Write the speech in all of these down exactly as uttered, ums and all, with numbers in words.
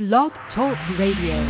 Blog Talk Radio.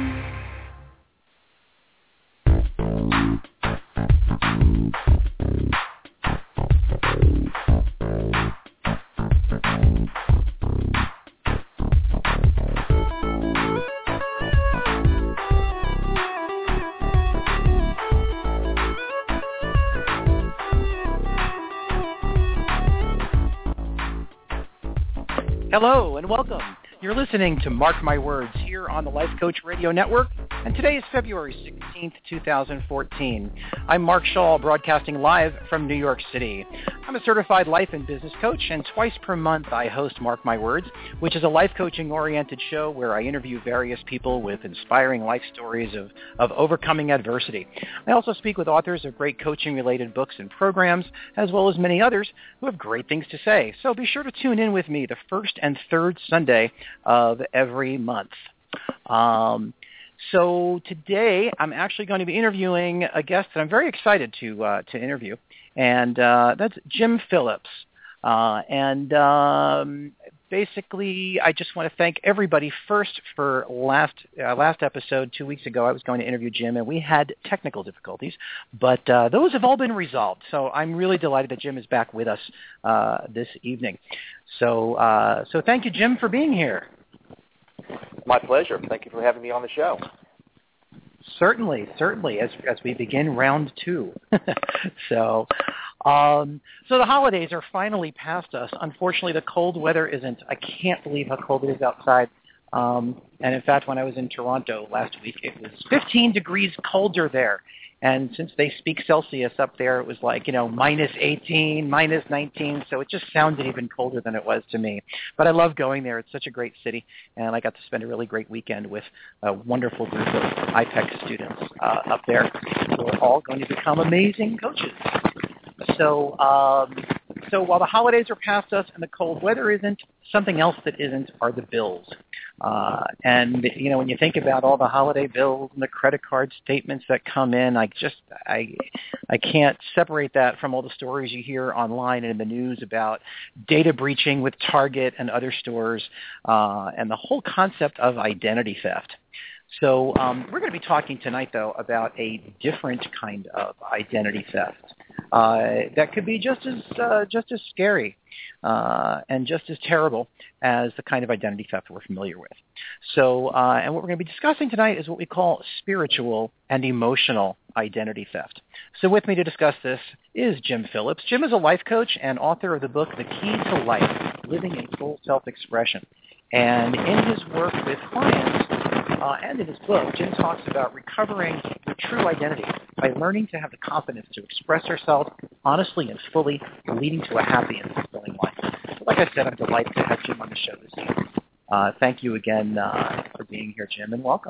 Hello and welcome. You're listening to Mark My Words here on the Life Coach Radio Network, and today is February sixteenth, twenty fourteen. I'm Mark Shaw, broadcasting live from New York City. I'm a certified life and business coach, and twice per month I host Mark My Words, which is a life coaching-oriented show where I interview various people with inspiring life stories of, of overcoming adversity. I also speak with authors of great coaching-related books and programs, as well as many others who have great things to say. So be sure to tune in with me the first and third Sunday of every month. Um, so today I'm actually going to be interviewing a guest that I'm very excited to uh, to interview, and uh, that's Jim Phillips. Uh, and um, basically, I just want to thank everybody first for last uh, last episode two weeks ago. I was going to interview Jim, and we had technical difficulties, but uh, those have all been resolved. So I'm really delighted that Jim is back with us uh, this evening. So uh, so thank you, Jim, for being here. My pleasure. Thank you for having me on the show. Certainly, certainly, as as we begin round two. so, um, so the holidays are finally past us. Unfortunately, the cold weather isn't. I can't believe how cold it is outside. Um, and in fact, when I was in Toronto last week, it was fifteen degrees colder there. And since they speak Celsius up there, it was like, you know, minus eighteen, minus nineteen. So it just sounded even colder than it was to me. But I love going there. It's such a great city. And I got to spend a really great weekend with a wonderful group of I PEC students uh, up there who are all going to become amazing coaches. So, um, so while the holidays are past us and the cold weather isn't, something else that isn't are the bills. Uh, and, you know, when you think about all the holiday bills and the credit card statements that come in, I just, I, I can't separate that from all the stories you hear online and in the news about data breaching with Target and other stores, uh, and the whole concept of identity theft. So um, we're going to be talking tonight, though, about a different kind of identity theft uh, that could be just as uh, just as scary uh, and just as terrible as the kind of identity theft we're familiar with. So, uh, and what we're going to be discussing tonight is what we call spiritual and emotional identity theft. So with me to discuss this is Jim Phillips. Jim is a life coach and author of the book, The Key to Life, Living a Full Self-Expression. And in his work with clients, Uh, and in his book, Jim talks about recovering your true identity by learning to have the confidence to express yourself honestly and fully, leading to a happy and fulfilling life. So like I said, I'm delighted to have Jim on the show this evening. Uh, thank you again uh, for being here, Jim, and welcome.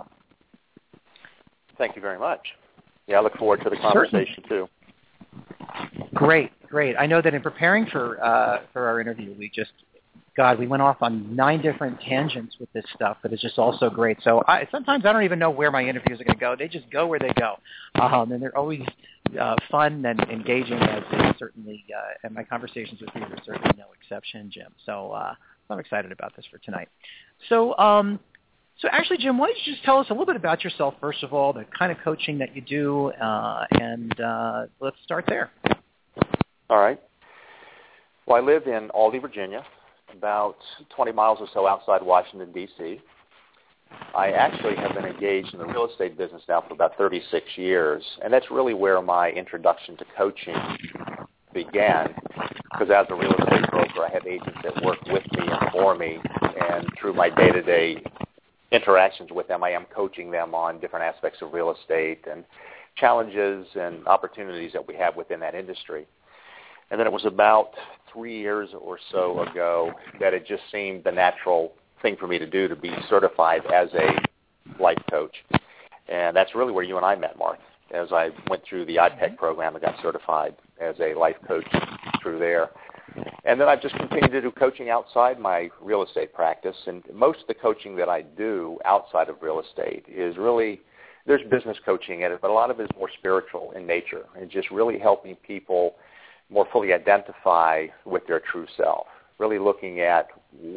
Thank you very much. Yeah, I look forward to the conversation, Certainly. too. Great, great. I know that in preparing for uh, for our interview, we just God, we went off on nine different tangents with this stuff, but it's just all so great. So I, sometimes I don't even know where my interviews are going to go. They just go where they go. Um, and they're always uh, fun and engaging, as they certainly, uh, and my conversations with you are certainly no exception, Jim. So uh, I'm excited about this for tonight. So, um, so actually, Jim, why don't you just tell us a little bit about yourself, first of all, the kind of coaching that you do, uh, and uh, let's start there. All right. Well, I live in Aldie, Virginia, about twenty miles or so outside Washington, D C I actually have been engaged in the real estate business now for about thirty-six years, and that's really where my introduction to coaching began, because as a real estate broker, I have agents that work with me and for me, and through my day-to-day interactions with them, I am coaching them on different aspects of real estate and challenges and opportunities that we have within that industry. And then it was about three years or so ago that it just seemed the natural thing for me to do, to be certified as a life coach. And that's really where you and I met, Mark. As I went through the I PEC program, I got certified as a life coach through there. And then I've just continued to do coaching outside my real estate practice. And most of the coaching that I do outside of real estate is really, there's business coaching in it, but a lot of it is more spiritual in nature, and just really helping people more fully identify with their true self, really looking at what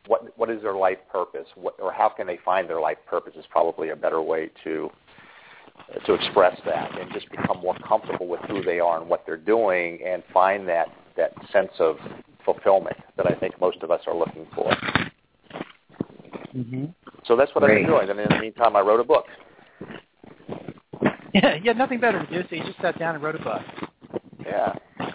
what what is their life purpose, what, or how can they find their life purpose is probably a better way to to express that, and just become more comfortable with who they are and what they're doing, and find that, that sense of fulfillment that I think most of us are looking for. Mm-hmm. So that's what Great. I've been doing. And in the meantime, I wrote a book. Yeah, you had nothing better to do, so you just sat down and wrote a book. Yeah.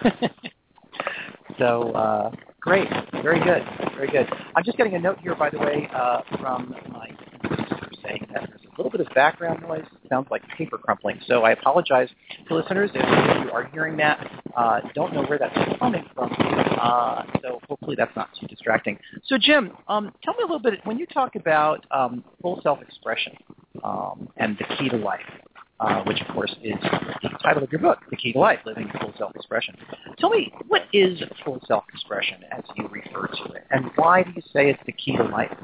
So, uh, great. Very good. Very good. I'm just getting a note here, by the way, uh, from my producer saying that there's a little bit of background noise. It sounds like paper crumpling. So I apologize to listeners if you are hearing that. Uh, don't know where that's coming from. Uh, so hopefully that's not too distracting. So, Jim, um, tell me a little bit, when you talk about um, full self-expression um, and the key to life, Uh, which, of course, is the title of your book, The Key to Life, Living Full Self-Expression. Tell me, what is full self-expression as you refer to it, and why do you say it's the key to life?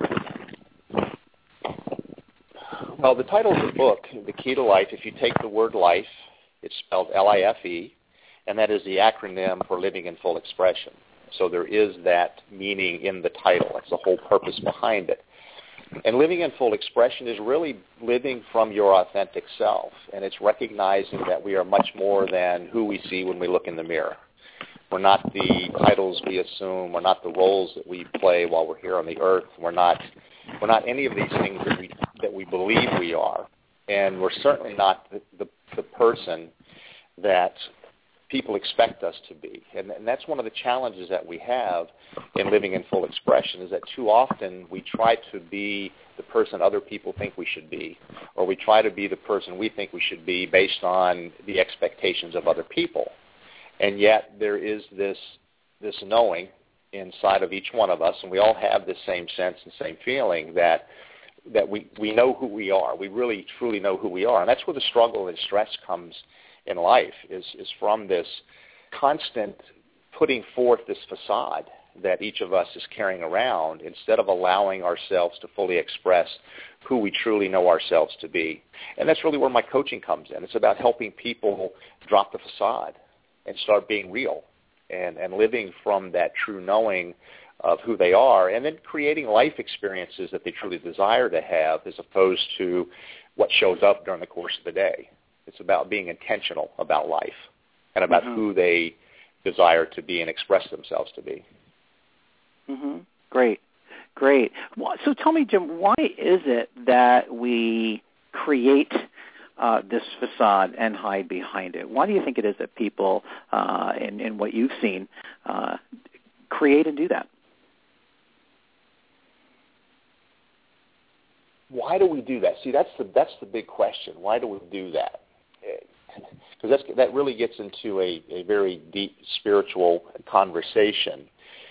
Well, the title of the book, The Key to Life, if you take the word life, it's spelled L I F E, and that is the acronym for living in full expression. So there is that meaning in the title. That's the whole purpose behind it. And living in full expression is really living from your authentic self, and it's recognizing that we are much more than who we see when we look in the mirror. We're not the titles we assume. We're not the roles that we play while we're here on the earth. We're not we're not any of these things that we that we believe we are, and we're certainly not the, the, the person that people expect us to be. And, and that's one of the challenges that we have in living in full expression, is that too often we try to be the person other people think we should be, or we try to be the person we think we should be based on the expectations of other people. And yet there is this this knowing inside of each one of us, and we all have this same sense and same feeling that that we, we know who we are. We really, truly know who we are. And that's where the struggle and stress comes in life, is, is from this constant putting forth this facade that each of us is carrying around, instead of allowing ourselves to fully express who we truly know ourselves to be. And that's really where my coaching comes in. It's about helping people drop the facade and start being real and, and living from that true knowing of who they are, and then creating life experiences that they truly desire to have, as opposed to what shows up during the course of the day. It's about being intentional about life and about mm-hmm. who they desire to be and express themselves to be. Mm-hmm. Great, great. So tell me, Jim, why is it that we create uh, this facade and hide behind it? Why do you think it is that people, uh, in, in what you've seen, uh, create and do that? Why do we do that? See, that's the that's the big question. Why do we do that? Because that's that really gets into a, a very deep spiritual conversation.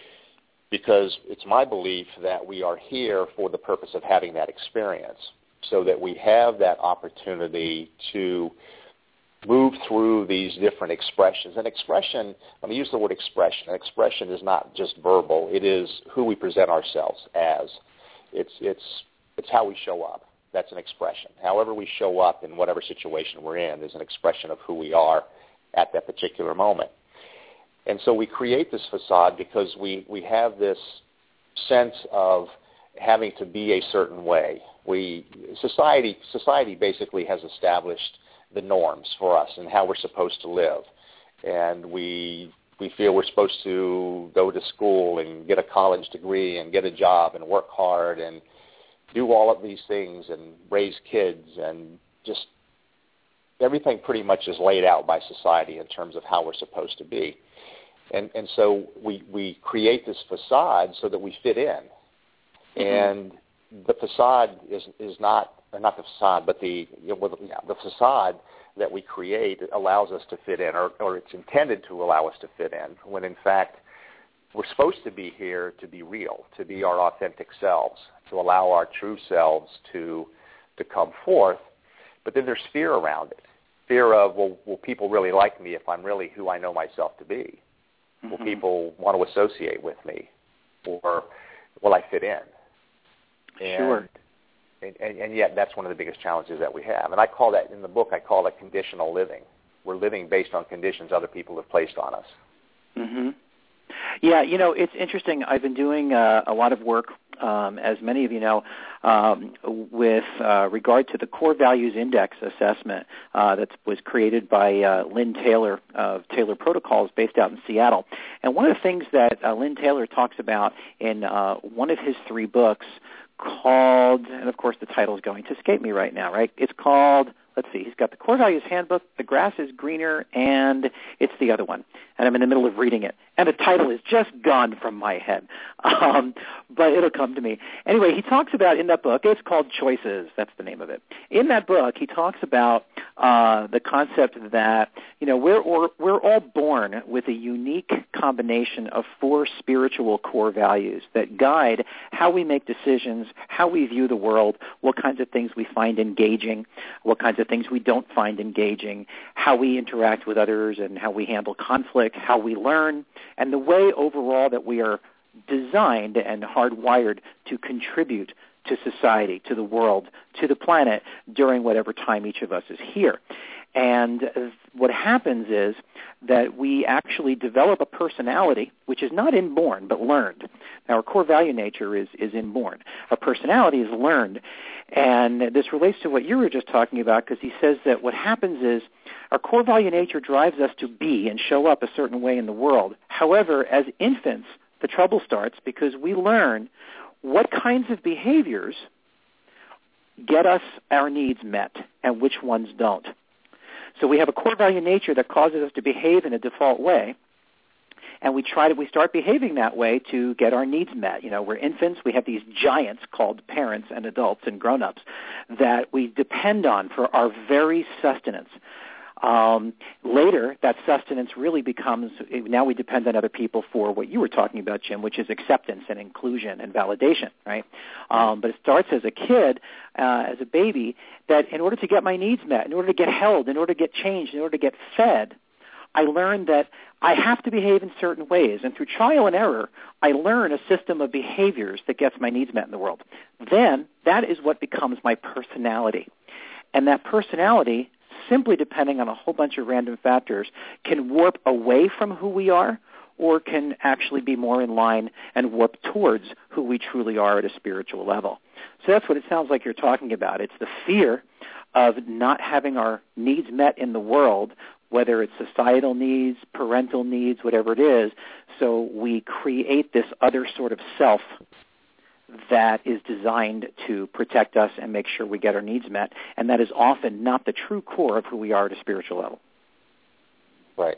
Because it's my belief that we are here for the purpose of having that experience, so that we have that opportunity to move through these different expressions. And expression, let me use the word expression. An expression is not just verbal. It is who we present ourselves as. It's it's it's how we show up. That's an expression. However we show up in whatever situation we're in is an expression of who we are at that particular moment. And so we create this facade because we, we have this sense of having to be a certain way. We society society basically has established the norms for us and how we're supposed to live. And we we feel we're supposed to go to school and get a college degree and get a job and work hard and do all of these things and raise kids, and just everything pretty much is laid out by society in terms of how we're supposed to be. And and so we, we create this facade so that we fit in. Mm-hmm. And the facade is is not, or not the facade, but the you know, yeah, the facade that we create allows us to fit in, or, or it's intended to allow us to fit in, when in fact we're supposed to be here to be real, to be our authentic selves, to allow our true selves to to come forth. But then there's fear around it. Fear of, well, will people really like me if I'm really who I know myself to be? Mm-hmm. Will people want to associate with me? Or will I fit in? And, sure. And, and, and yet that's one of the biggest challenges that we have. And I call that, in the book, I call it conditional living. We're living based on conditions other people have placed on us. Mm-hmm. Yeah, you know, it's interesting. I've been doing uh, a lot of work um, as many of you know, um, with uh, regard to the Core Values Index assessment uh, that was created by uh, Lynn Taylor of Taylor Protocols based out in Seattle. And one of the things that uh, Lynn Taylor talks about in uh, one of his three books called, and of course the title is going to escape me right now, right? It's called, let's see, he's got the Core Values Handbook, The Grass is Greener, and it's the other one. And I'm in the middle of reading it. And the title is just gone from my head. Um, but it'll come to me. Anyway, he talks about in that book, it's called Choices. That's the name of it. In that book, he talks about uh, the concept that, you know, we're, or, we're all born with a unique combination of four spiritual core values that guide how we make decisions, how we view the world, what kinds of things we find engaging, what kinds of things we don't find engaging, how we interact with others and how we handle conflict, how we learn, and the way overall that we are designed and hardwired to contribute to society, to the world, to the planet during whatever time each of us is here. And what happens is that we actually develop a personality, which is not inborn but learned. Now, our core value nature is, is inborn. Our personality is learned. And this relates to what you were just talking about, because he says that what happens is our core value nature drives us to be and show up a certain way in the world. However, as infants, the trouble starts because we learn what kinds of behaviors get us our needs met and which ones don't. So we have a core value nature that causes us to behave in a default way, and we try to we start behaving that way to get our needs met. You know, we're infants. We have these giants called parents and adults and grown-ups that we depend on for our very sustenance. Um, later, that sustenance really becomes, now we depend on other people for what you were talking about, Jim, which is acceptance and inclusion and validation, right? Um, but it starts as a kid, uh, as a baby, that in order to get my needs met, in order to get held, in order to get changed, in order to get fed, I learned that I have to behave in certain ways. And through trial and error, I learn a system of behaviors that gets my needs met in the world. Then that is what becomes my personality. And that personality, simply depending on a whole bunch of random factors, can warp away from who we are or can actually be more in line and warp towards who we truly are at a spiritual level. So that's what it sounds like you're talking about. It's the fear of not having our needs met in the world, whether it's societal needs, parental needs, whatever it is. So we create this other sort of self that is designed to protect us and make sure we get our needs met, and that is often not the true core of who we are at a spiritual level. Right.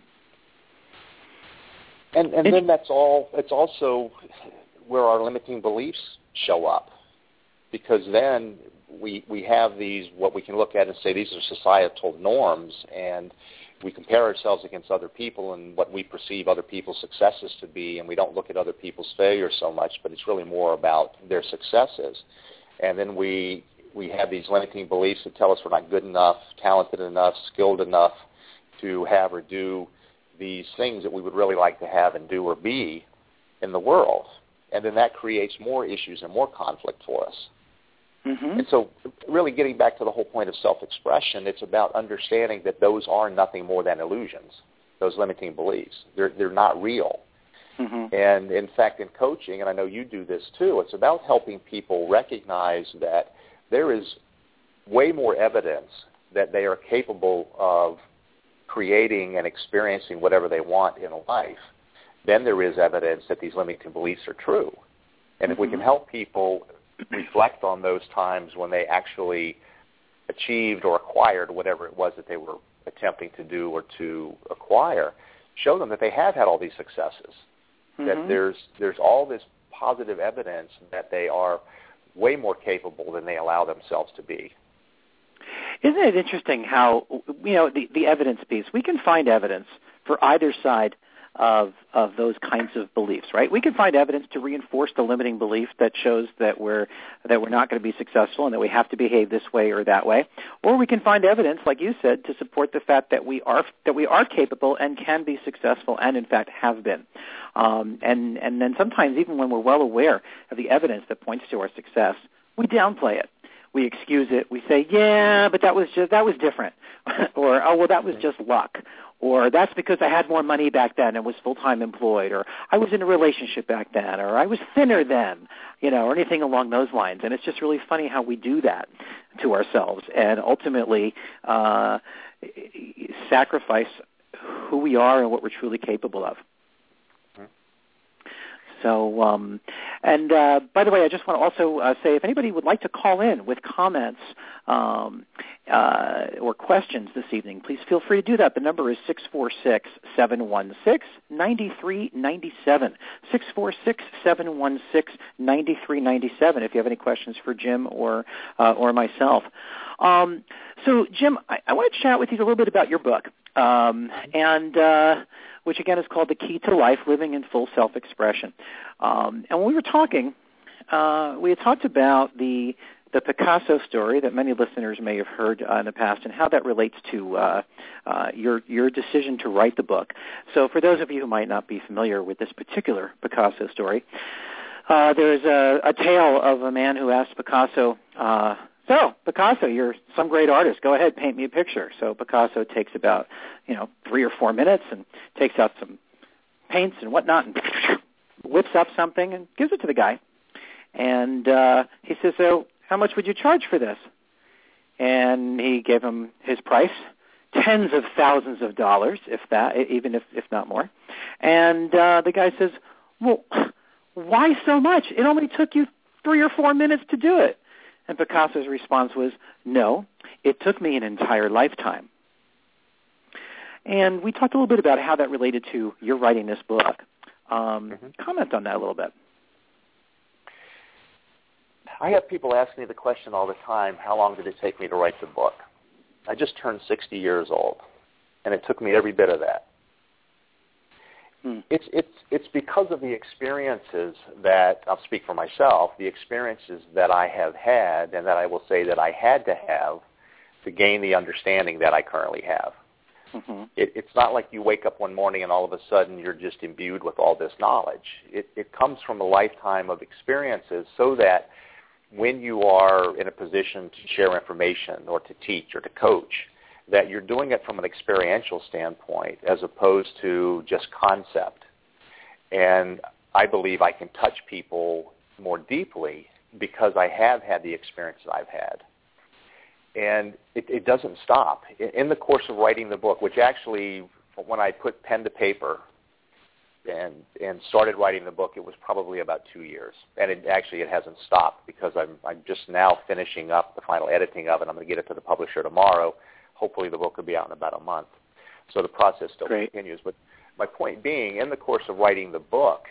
And and then that's all. It's also where our limiting beliefs show up, because then we we have these, what we can look at and say these are societal norms, and we compare ourselves against other people and what we perceive other people's successes to be, and we don't look at other people's failures so much, but it's really more about their successes. And then we we have these limiting beliefs that tell us we're not good enough, talented enough, skilled enough to have or do these things that we would really like to have and do or be in the world. And then that creates more issues and more conflict for us. Mm-hmm. And so really getting back to the whole point of self-expression, it's about understanding that those are nothing more than illusions, those limiting beliefs. They're, they're not real. Mm-hmm. And in fact, in coaching, and I know you do this too, it's about helping people recognize that there is way more evidence that they are capable of creating and experiencing whatever they want in life than there is evidence that these limiting beliefs are true. And mm-hmm. if we can help people reflect on those times when they actually achieved or acquired whatever it was that they were attempting to do or to acquire, show them that they have had all these successes, mm-hmm. that there's there's all this positive evidence that they are way more capable than they allow themselves to be. Isn't it interesting how, you know, the, the evidence piece, we can find evidence for either side of of those kinds of beliefs, right? We can find evidence to reinforce the limiting belief that shows that we're that we're not going to be successful and that we have to behave this way or that way, or we can find evidence, like you said, to support the fact that we are that we are capable and can be successful, and in fact have been. Um, and and then sometimes, even when we're well aware of the evidence that points to our success, we downplay it. We excuse it. We say, "Yeah, but that was just that was different," or "Oh, well, that was just luck." Or that's because I had more money back then and was full-time employed, or I was in a relationship back then, or I was thinner then, you know, or anything along those lines. And it's just really funny how we do that to ourselves and ultimately uh, sacrifice who we are and what we're truly capable of. So, um, and uh, by the way, I just want to also uh, say if anybody would like to call in with comments um, uh, or questions this evening, please feel free to do that. The number is six four six, seven one six, nine three nine seven, six four six, seven one six, nine three nine seven if you have any questions for Jim or uh, or myself. Um, so, Jim, I, I want to chat with you a little bit about your book. Um, and uh, which again is called The Key to Life, Living in Full Self-Expression. Um, and when we were talking, uh, we had talked about the the Picasso story that many listeners may have heard uh, in the past and how that relates to uh, uh, your your decision to write the book. So for those of you who might not be familiar with this particular Picasso story, uh, there's a, a tale of a man who asked Picasso, uh, so, Picasso, you're some great artist. Go ahead, paint me a picture. So Picasso takes about, you know, three or four minutes and takes out some paints and whatnot and whips up something and gives it to the guy. And uh, he says, so how much would you charge for this? And he gave him his price, tens of thousands of dollars, if that, even if, if not more. And uh, the guy says, well, why so much? It only took you three or four minutes to do it. And Picasso's response was, no, it took me an entire lifetime. And we talked a little bit about how that related to your writing this book. Um, mm-hmm. Comment on that a little bit. I have people ask me the question all the time, how long did it take me to write the book? I just turned sixty years old, and it took me every bit of that. Hmm. It's it's it's because of the experiences that, I'll speak for myself, the experiences that I have had and that I will say that I had to have to gain the understanding that I currently have. Mm-hmm. It, it's not like you wake up one morning and all of a sudden you're just imbued with all this knowledge. It, it comes from a lifetime of experiences so that when you are in a position to share information or to teach or to coach, that you're doing it from an experiential standpoint as opposed to just concept. And I believe I can touch people more deeply because I have had the experience that I've had. And it, it doesn't stop. In the course of writing the book, which actually, when I put pen to paper and and started writing the book, it was probably about two years. And it actually it hasn't stopped because I'm I'm just now finishing up the final editing of it. I'm going to get it to the publisher tomorrow. Hopefully the book will be out in about a month. So the process still Great. continues. But my point being, in the course of writing the book,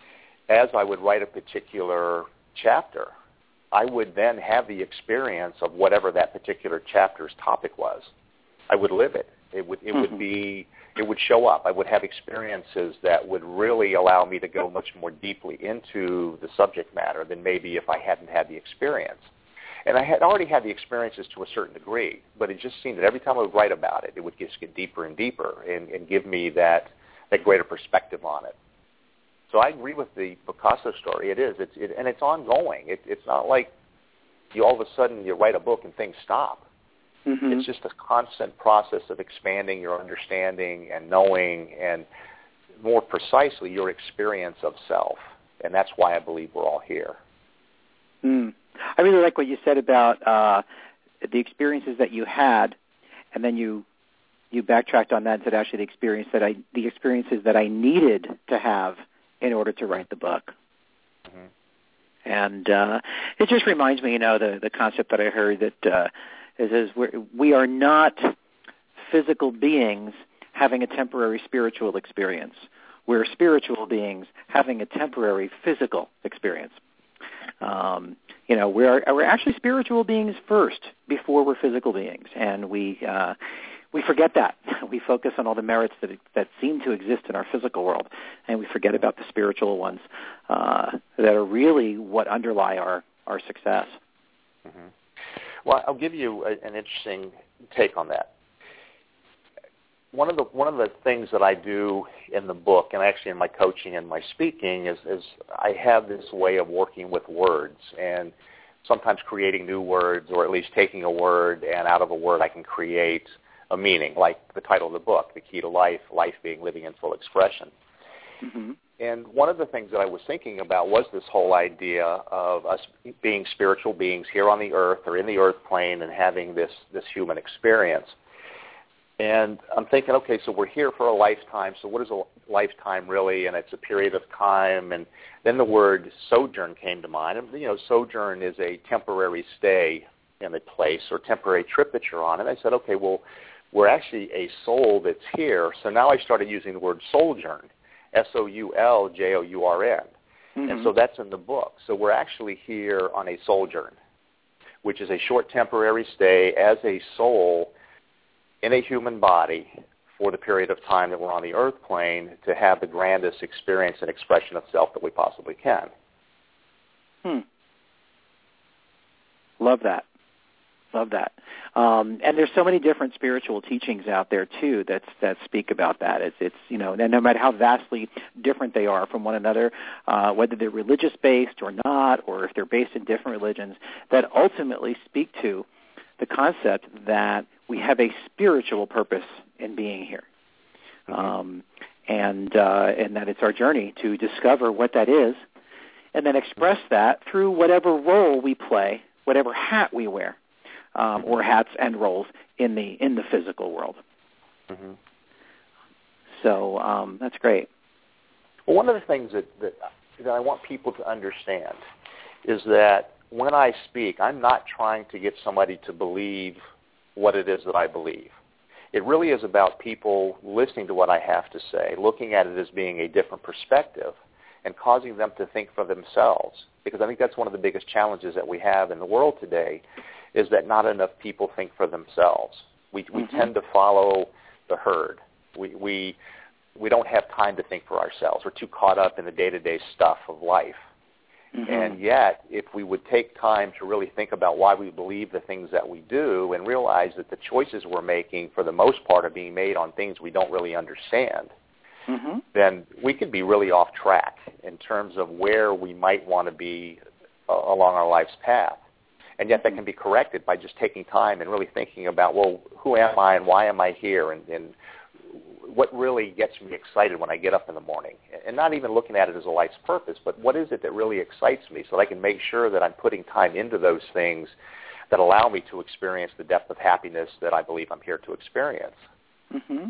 as I would write a particular chapter, I would then have the experience of whatever that particular chapter's topic was. I would live it. It would it mm-hmm. would be it would show up. I would have experiences that would really allow me to go much more deeply into the subject matter than maybe if I hadn't had the experience. And I had already had the experiences to a certain degree, but it just seemed that every time I would write about it, it would just get deeper and deeper and, and give me that, that greater perspective on it. So I agree with the Picasso story. It is, it's, it, and it's ongoing. It, it's not like you all of a sudden you write a book and things stop. Mm-hmm. It's just a constant process of expanding your understanding and knowing and more precisely your experience of self. And that's why I believe we're all here. Mm. I really like what you said about uh, the experiences that you had, and then you you backtracked on that and said actually the experience that I the experiences that I needed to have in order to write the book. Mm-hmm. And uh, it just reminds me, you know, the the concept that I heard that uh, is, is we're, we are not physical beings having a temporary spiritual experience. We're spiritual beings having a temporary physical experience. Um, you know, we're we're actually spiritual beings first before we're physical beings, and we uh, we forget that. We focus on all the merits that that seem to exist in our physical world, and we forget about the spiritual ones uh, that are really what underlie our our success. Mm-hmm. Well, I'll give you a, an interesting take on that. One of the one of the things that I do in the book, and actually in my coaching and my speaking, is, is I have this way of working with words and sometimes creating new words, or at least taking a word and out of a word I can create a meaning, like the title of the book, The Key to Life, Life Being Living in Full Expression. Mm-hmm. And one of the things that I was thinking about was this whole idea of us being spiritual beings here on the earth or in the earth plane and having this, this human experience. And I'm thinking, okay, so we're here for a lifetime, so what is a lifetime really? And it's a period of time. And then the word sojourn came to mind. And, you know, sojourn is a temporary stay in a place or temporary trip that you're on. And I said, okay, well, we're actually a soul that's here. So now I started using the word sojourn. S O U L J O U R N. Mm-hmm. And so that's in the book. So we're actually here on a sojourn, which is a short temporary stay as a soul in a human body for the period of time that we're on the earth plane to have the grandest experience and expression of self that we possibly can. Hmm. Love that. Love that. Um, and there's so many different spiritual teachings out there too that that speak about that. It's, it's you know, and no matter how vastly different they are from one another, uh, whether they're religious based or not, or if they're based in different religions, that ultimately speak to the concept that we have a spiritual purpose in being here, mm-hmm. um, and uh, and that it's our journey to discover what that is, and then express that through whatever role we play, whatever hat we wear. Um, or hats and roles in the in the physical world. Mm-hmm. So um, that's great. Well, one of the things that, that that I want people to understand is that when I speak, I'm not trying to get somebody to believe what it is that I believe. It really is about people listening to what I have to say, looking at it as being a different perspective, and causing them to think for themselves. Because I think that's one of the biggest challenges that we have in the world today, is that not enough people think for themselves. We we mm-hmm. tend to follow the herd. We we we don't have time to think for ourselves. We're too caught up in the day-to-day stuff of life. Mm-hmm. And yet, if we would take time to really think about why we believe the things that we do and realize that the choices we're making, for the most part, are being made on things we don't really understand, mm-hmm. then we could be really off track in terms of where we might want to be uh, along our life's path. And yet that can be corrected by just taking time and really thinking about, well, who am I and why am I here, and, and what really gets me excited when I get up in the morning. And not even looking at it as a life's purpose, but what is it that really excites me, so that I can make sure that I'm putting time into those things that allow me to experience the depth of happiness that I believe I'm here to experience. Mm-hmm.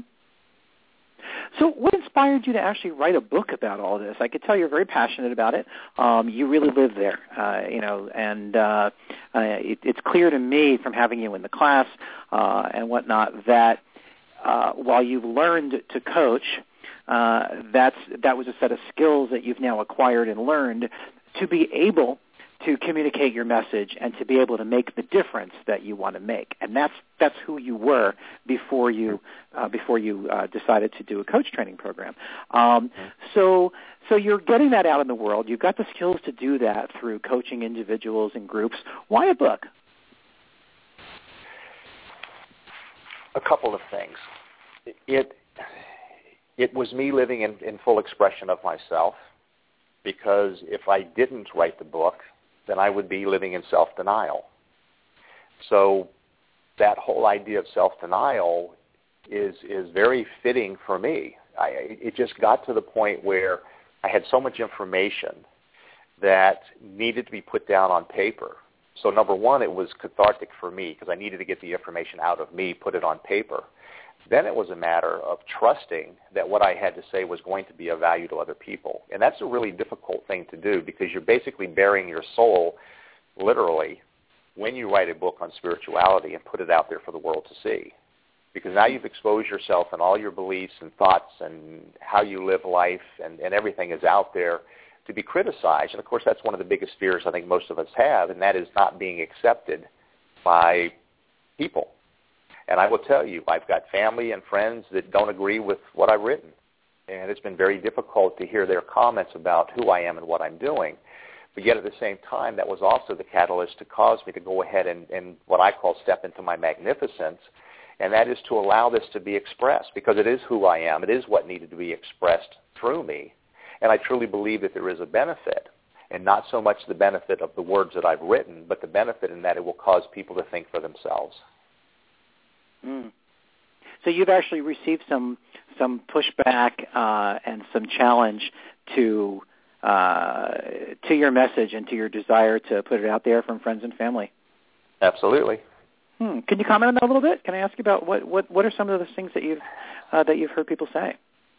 So what inspired you to actually write a book about all this? I could tell you're very passionate about it. Um, you really live there, uh, you know, and uh, uh, it, it's clear to me from having you in the class uh, and whatnot that uh, while you've learned to coach, uh, that's that was a set of skills that you've now acquired and learned to be able to communicate your message and to be able to make the difference that you want to make. And that's that's who you were before you uh, before you uh, decided to do a coach training program. Um, so so you're getting that out in the world. You've got the skills to do that through coaching individuals and groups. Why a book? A couple of things. It it was me living in, in full expression of myself, because if I didn't write the book, then I would be living in self-denial. So that whole idea of self-denial is is very fitting for me. I, it just got to the point where I had so much information that needed to be put down on paper. So number one, it was cathartic for me because I needed to get the information out of me, put it on paper. Then it was a matter of trusting that what I had to say was going to be of value to other people. And that's a really difficult thing to do, because you're basically bearing your soul, literally, when you write a book on spirituality and put it out there for the world to see. Because now you've exposed yourself, and all your beliefs and thoughts and how you live life and, and everything is out there to be criticized. And, of course, that's one of the biggest fears I think most of us have, and that is not being accepted by people. And I will tell you, I've got family and friends that don't agree with what I've written. And it's been very difficult to hear their comments about who I am and what I'm doing. But yet at the same time, that was also the catalyst to cause me to go ahead and, and what I call step into my magnificence. And that is to allow this to be expressed, because it is who I am. It is what needed to be expressed through me. And I truly believe that there is a benefit, and not so much the benefit of the words that I've written, but the benefit in that it will cause people to think for themselves. Mm. so you've actually received some some pushback uh, and some challenge to uh, to your message and to your desire to put it out there from friends and family. Absolutely. Hmm. Can you comment on that a little bit? Can I ask you about what, what, what are some of the things that you've uh, that you've heard people say?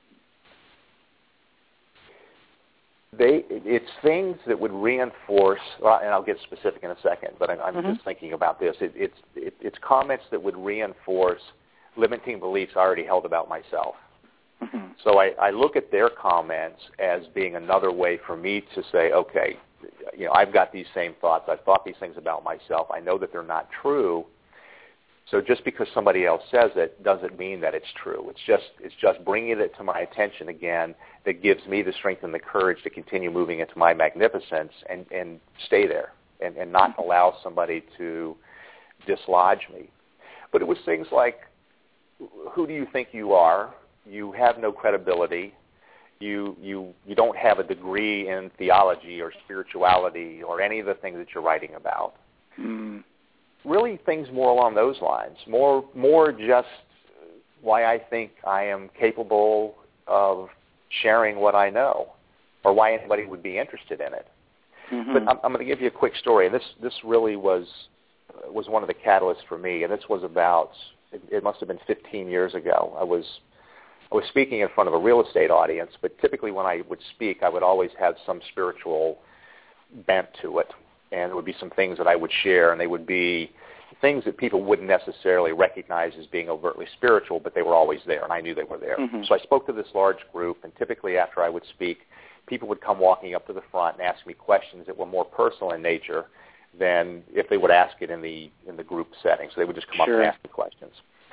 They, it's things that would reinforce, well, and I'll get specific in a second, but I'm, I'm mm-hmm. just thinking about this. It, it's it, it's comments that would reinforce limiting beliefs I already held about myself. Mm-hmm. So I, I look at their comments as being another way for me to say, okay, you know, I've got these same thoughts. I've thought these things about myself. I know that they're not true. So just because somebody else says it doesn't mean that it's true. It's just it's just bringing it to my attention again that gives me the strength and the courage to continue moving into my magnificence and, and stay there and, and not allow somebody to dislodge me. But it was things like, who do you think you are? You have no credibility. You, you, you don't have a degree in theology or spirituality or any of the things that you're writing about. Mm. Really things more along those lines, more more just why I think I am capable of sharing what I know or why anybody would be interested in it. Mm-hmm. But I'm, I'm going to give you a quick story, and this, this really was was one of the catalysts for me, and this was about, it, it must have been fifteen years ago. I was I was speaking in front of a real estate audience, but typically when I would speak, I would always have some spiritual bent to it. And there would be some things that I would share, and they would be things that people wouldn't necessarily recognize as being overtly spiritual, but they were always there, and I knew they were there. Mm-hmm. So I spoke to this large group, and typically after I would speak, people would come walking up to the front and ask me questions that were more personal in nature than if they would ask it in the in the group setting. So they would just come sure. up and ask me questions.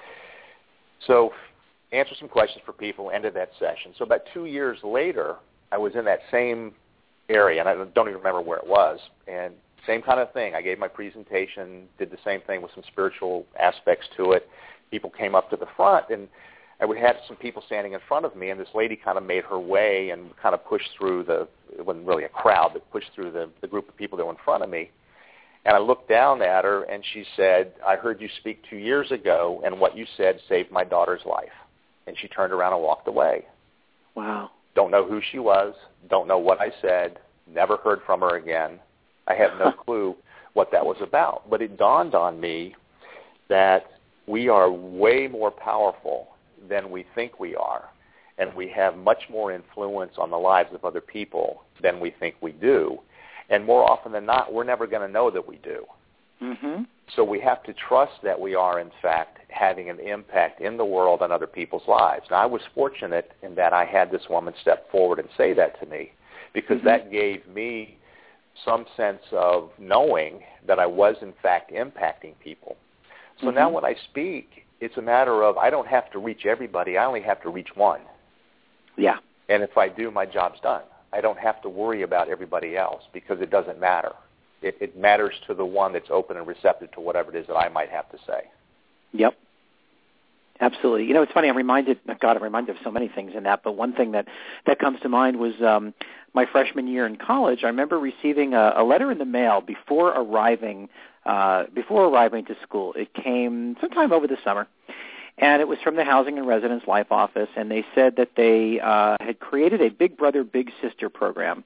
So answer some questions for people, ended that session. So about two years later, I was in that same area, and I don't even remember where it was, and same kind of thing. I gave my presentation, did the same thing with some spiritual aspects to it. People came up to the front, and I would have some people standing in front of me, and this lady kind of made her way and kind of pushed through the, it wasn't really a crowd, but pushed through the, the group of people that were in front of me. And I looked down at her, and she said, I heard you speak two years ago, and what you said saved my daughter's life. And she turned around and walked away. Wow. Don't know who she was, don't know what I said, never heard from her again. I have no clue what that was about. But it dawned on me that we are way more powerful than we think we are, and we have much more influence on the lives of other people than we think we do. And more often than not, we're never going to know that we do. Mm-hmm. So we have to trust that we are, in fact, having an impact in the world on other people's lives. Now, I was fortunate in that I had this woman step forward and say that to me, because mm-hmm. that gave me some sense of knowing that I was, in fact, impacting people. So mm-hmm. now when I speak, it's a matter of I don't have to reach everybody. I only have to reach one. Yeah. And if I do, my job's done. I don't have to worry about everybody else because it doesn't matter. It, it matters to the one that's open and receptive to whatever it is that I might have to say. Yep. Absolutely. You know, it's funny. I'm reminded, God, I'm reminded of so many things in that, but one thing that, that comes to mind was um, my freshman year in college. I remember receiving a, a letter in the mail before arriving uh, before arriving to school. It came sometime over the summer, and it was from the Housing and Residence Life Office, and they said that they uh, had created a Big Brother, Big Sister program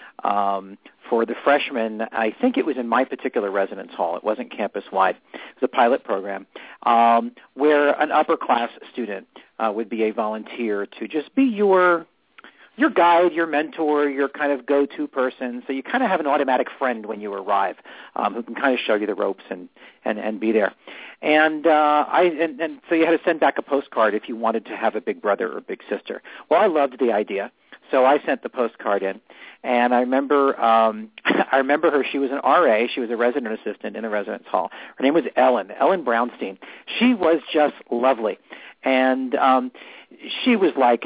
um, for the freshmen. I think it was in my particular residence hall. It wasn't campus-wide. It was a pilot program um, where an upper-class student uh, would be a volunteer to just be your your guide, your mentor, your kind of go-to person. So you kind of have an automatic friend when you arrive um, who can kind of show you the ropes and, and, and be there. And, uh, I, and, and so you had to send back a postcard if you wanted to have a big brother or big sister. Well, I loved the idea. So I sent the postcard in, and I remember um, I remember her. She was an R A. She was a resident assistant in the residence hall. Her name was Ellen, Ellen Brownstein. She was just lovely, and um, she was like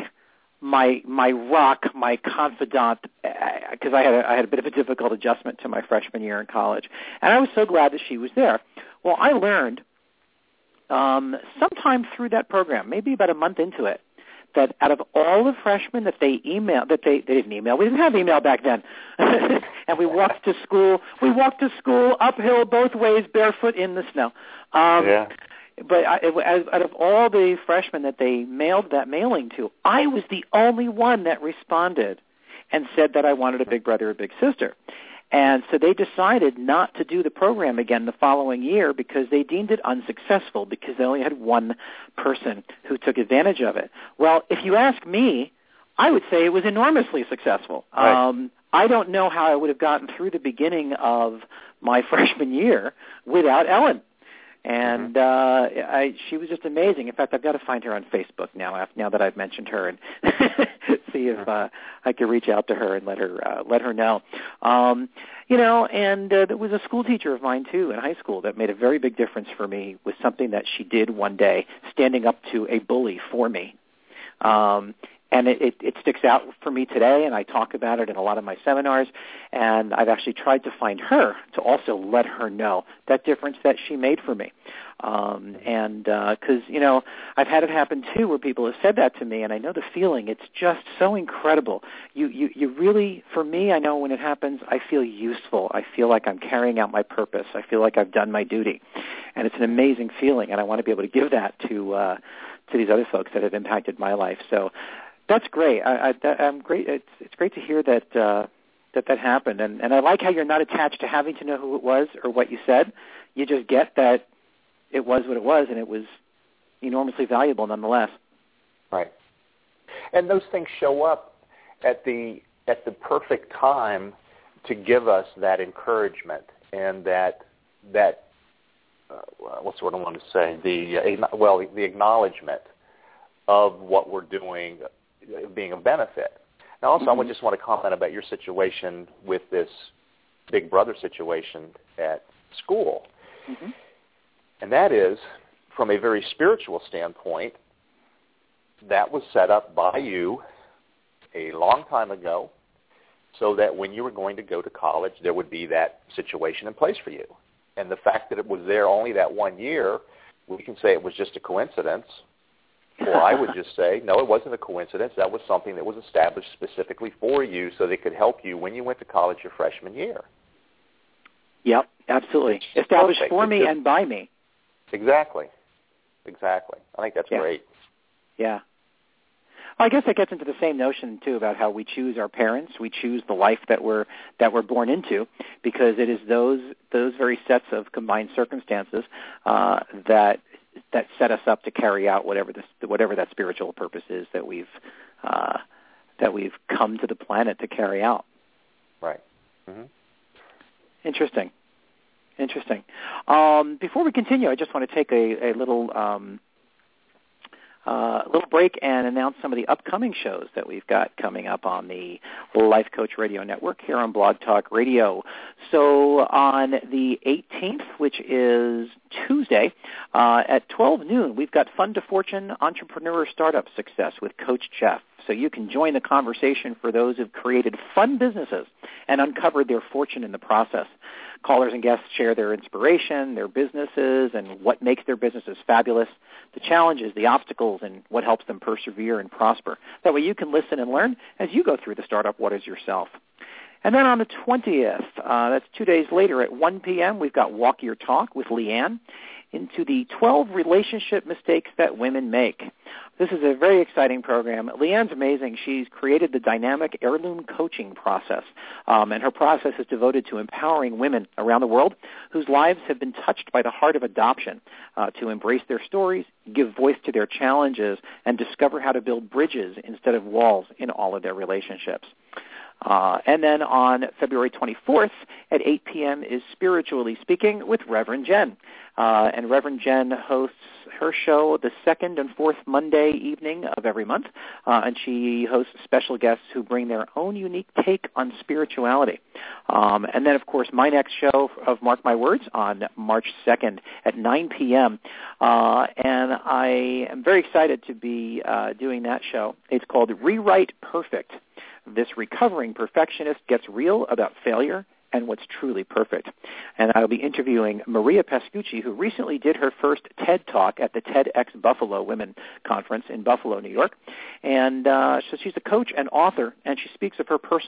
my my rock, my confidant, because I had a, I had a bit of a difficult adjustment to my freshman year in college, and I was so glad that she was there. Well, I learned um, sometime through that program, maybe about a month into it, that out of all the freshmen that they emailed, that they, they didn't email, we didn't have email back then, and we walked to school, we walked to school uphill both ways, barefoot in the snow. Um, yeah. but I, as, out of all the freshmen that they mailed that mailing to, I was the only one that responded and said that I wanted a big brother or big sister. And so they decided not to do the program again the following year because they deemed it unsuccessful because they only had one person who took advantage of it. Well, if you ask me, I would say it was enormously successful. Right. Um, I don't know how I would have gotten through the beginning of my freshman year without Ellen. And mm-hmm. uh, I, she was just amazing. In fact, I've got to find her on Facebook now. Now that I've mentioned her, and see if uh, I can reach out to her and let her uh, let her know. Um, you know, and uh, there was a school teacher of mine too in high school that made a very big difference for me with something that she did one day, standing up to a bully for me. Um, And it, it, it sticks out for me today, and I talk about it in a lot of my seminars, and I've actually tried to find her to also let her know that difference that she made for me. Um, and because, uh, you know, I've had it happen, too, where people have said that to me, and I know the feeling. It's just so incredible. You, you, you really, for me, I know when it happens, I feel useful. I feel like I'm carrying out my purpose. I feel like I've done my duty. And it's an amazing feeling, and I want to be able to give that to uh, to these other folks that have impacted my life. So that's great. I, I, I'm great. It's, it's great to hear that uh, that that happened, and, and I like how you're not attached to having to know who it was or what you said. You just get that it was what it was, and it was enormously valuable nonetheless. Right. And those things show up at the at the perfect time to give us that encouragement and that that uh, what's the word I want to say? The uh, well, the acknowledgement of what we're doing being a benefit. Now, also, mm-hmm. I just want to comment about your situation with this big brother situation at school. Mm-hmm. And that is, from a very spiritual standpoint, that was set up by you a long time ago so that when you were going to go to college, there would be that situation in place for you. And the fact that it was there only that one year, we can say it was just a coincidence. Or I would just say, no, it wasn't a coincidence. That was something that was established specifically for you so that it could help you when you went to college your freshman year. Yep, absolutely. Established Perfect. for It's me just, and by me. Exactly. Exactly. I think that's yeah. great. Yeah. Well, I guess that gets into the same notion, too, about how we choose our parents. We choose the life that we're that we're born into because it is those those very sets of combined circumstances uh, that that set us up to carry out whatever this, whatever that spiritual purpose is that we've uh, that we've come to the planet to carry out. Right. Mm-hmm. Interesting. Interesting. Um, before we continue, I just want to take a, a little um, uh, little break and announce some of the upcoming shows that we've got coming up on the Life Coach Radio Network here on Blog Talk Radio. So on the eighteenth, which is Tuesday, uh, at twelve noon, we've got Fund to Fortune Entrepreneur Startup Success with Coach Jeff. So you can join the conversation for those who've created fun businesses and uncovered their fortune in the process. Callers and guests share their inspiration, their businesses, and what makes their businesses fabulous, the challenges, the obstacles, and what helps them persevere and prosper. That way you can listen and learn as you go through the startup waters yourself. And then on the twentieth, uh, that's two days later at one p.m., we've got Walk Your Talk with Leanne into the twelve relationship mistakes that women make. This is a very exciting program. Leanne's amazing. She's created the dynamic heirloom coaching process, um, and her process is devoted to empowering women around the world whose lives have been touched by the heart of adoption uh, to embrace their stories, give voice to their challenges, and discover how to build bridges instead of walls in all of their relationships. Uh, and then on February twenty-fourth at eight p.m. is Spiritually Speaking with Reverend Jen. Uh, and Reverend Jen hosts her show the second and fourth Monday evening of every month, uh, and she hosts special guests who bring their own unique take on spirituality. Um, and then, of course, my next show of Mark My Words on March second at nine p.m., uh, and I am very excited to be uh, doing that show. It's called Rewrite Perfect. This recovering perfectionist gets real about failure and what's truly perfect. And I'll be interviewing Maria Pascucci, who recently did her first TED Talk at the TEDx Buffalo Women Conference in Buffalo, New York. And uh, so she's a coach and author, and she speaks of her personal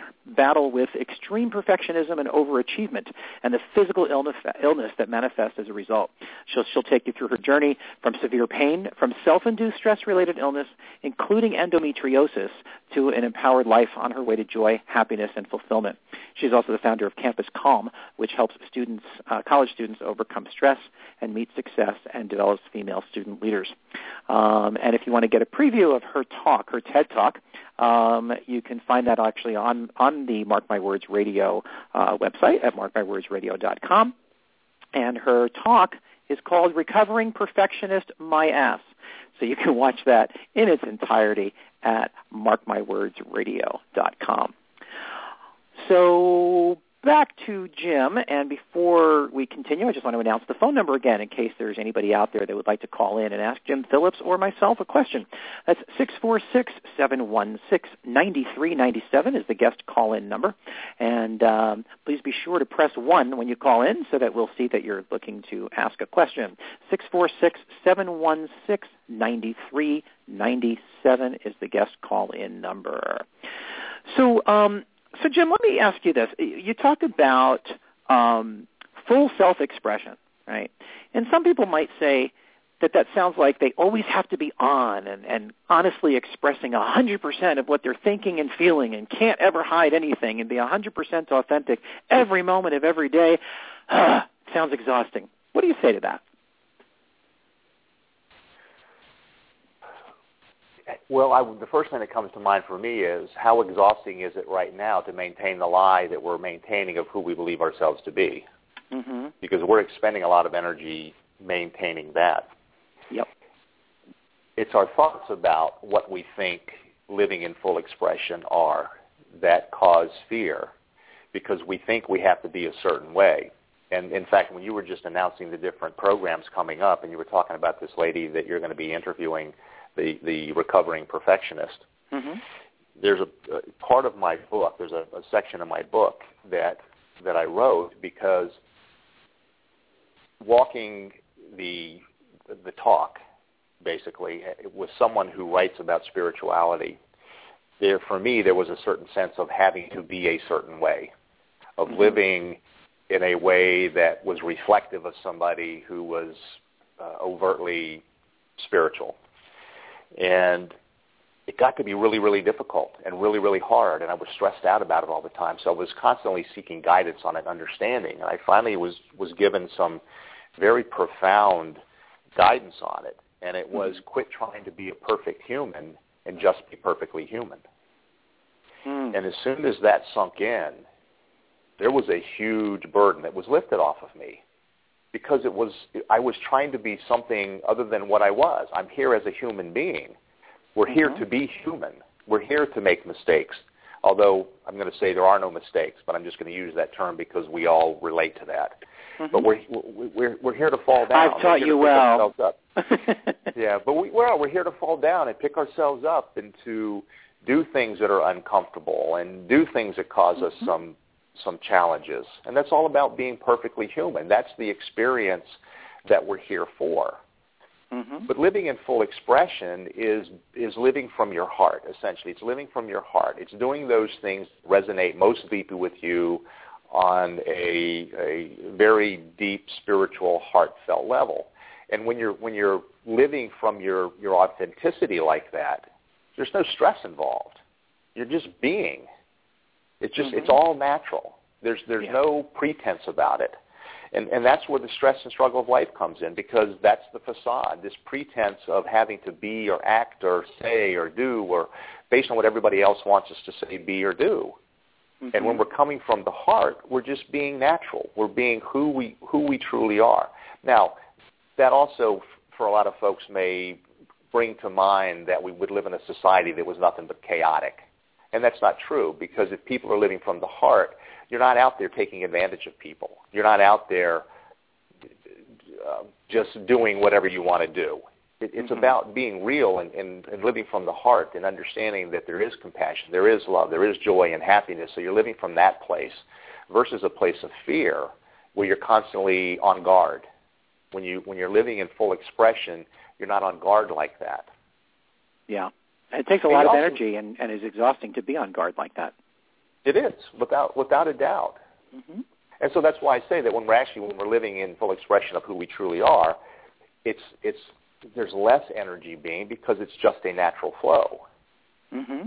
battle with extreme perfectionism and overachievement and the physical illness, illness that manifests as a result. She'll, she'll take you through her journey from severe pain, from self-induced stress-related illness, including endometriosis, to an empowered life on her way to joy, happiness, and fulfillment. She's also the founder of Campus Calm, which helps students, uh, college students overcome stress and meet success and develops female student leaders. Um, and if you want to get a preview of her talk, her TED Talk, um, you can find that actually on, on the Mark My Words Radio uh, website at mark my words radio dot com. And her talk is called Recovering Perfectionist My Ass. So you can watch that in its entirety at mark my words radio dot com. So back to Jim, and before we continue, I just want to announce the phone number again in case there's anybody out there that would like to call in and ask Jim Phillips or myself a question. That's six four six, seven one six, nine three nine seven is the guest call-in number. And um, please be sure to press one when you call in so that we'll see that you're looking to ask a question. six four six, seven one six, nine three nine seven is the guest call-in number. So, um, So, Jim, let me ask you this. You talk about um, full self-expression, right? And some people might say that that sounds like they always have to be on and, and honestly expressing one hundred percent of what they're thinking and feeling and can't ever hide anything and be one hundred percent authentic every moment of every day. Sounds exhausting. What do you say to that? Well, I, the first thing that comes to mind for me is how exhausting is it right now to maintain the lie that we're maintaining of who we believe ourselves to be? Mm-hmm. Because we're expending a lot of energy maintaining that. Yep. It's our thoughts about what we think living in full expression are that cause fear, because we think we have to be a certain way. And in fact, when you were just announcing the different programs coming up and you were talking about this lady that you're going to be interviewing, the, the recovering perfectionist, mm-hmm. there's a, a part of my book, there's a, a section of my book that that I wrote because walking the the talk, basically, with someone who writes about spirituality, there for me there was a certain sense of having to be a certain way, of mm-hmm. living in a way that was reflective of somebody who was uh, overtly spiritual. And it got to be really, really difficult and really, really hard, and I was stressed out about it all the time. So I was constantly seeking guidance on it, understanding, and I finally was, was given some very profound guidance on it, and it was mm-hmm. quit trying to be a perfect human and just be perfectly human. Mm. And as soon as that sunk in, there was a huge burden that was lifted off of me. Because it was, I was trying to be something other than what I was. I'm here as a human being. We're mm-hmm. here to be human. We're here to make mistakes. Although I'm going to say there are no mistakes, but I'm just going to use that term because we all relate to that. Mm-hmm. But we're we're we're here to fall down. I've taught you well. Yeah, but we well we're here to fall down and pick ourselves up and to do things that are uncomfortable and do things that cause mm-hmm. us some. some challenges. And that's all about being perfectly human. That's the experience that we're here for. Mm-hmm. But living in full expression is is living from your heart, essentially. It's living from your heart. It's doing those things that resonate most deeply with you on a, a very deep, spiritual, heartfelt level. And when you're when you're living from your, your authenticity like that, there's no stress involved. You're just being. It's just, mm-hmm. it's all natural. There's there's yeah. no pretense about it. And and that's where the stress and struggle of life comes in, because that's the facade, this pretense of having to be or act or say or do or based on what everybody else wants us to say, be, or do. Mm-hmm. And when we're coming from the heart, we're just being natural. We're being who we who we truly are. Now, that also, for a lot of folks, may bring to mind that we would live in a society that was nothing but chaotic. And that's not true, because if people are living from the heart, you're not out there taking advantage of people. You're not out there uh, just doing whatever you want to do. It, it's mm-hmm. about being real and, and, and living from the heart and understanding that there is compassion, there is love, there is joy and happiness. So you're living from that place versus a place of fear where you're constantly on guard. When, you, when you're living in full expression, you're not on guard like that. Yeah. It takes a lot of energy and, and is exhausting to be on guard like that. It is, without without a doubt. Mm-hmm. And so that's why I say that when we're actually when we're living in full expression of who we truly are, it's it's there's less energy being because it's just a natural flow. Mm-hmm.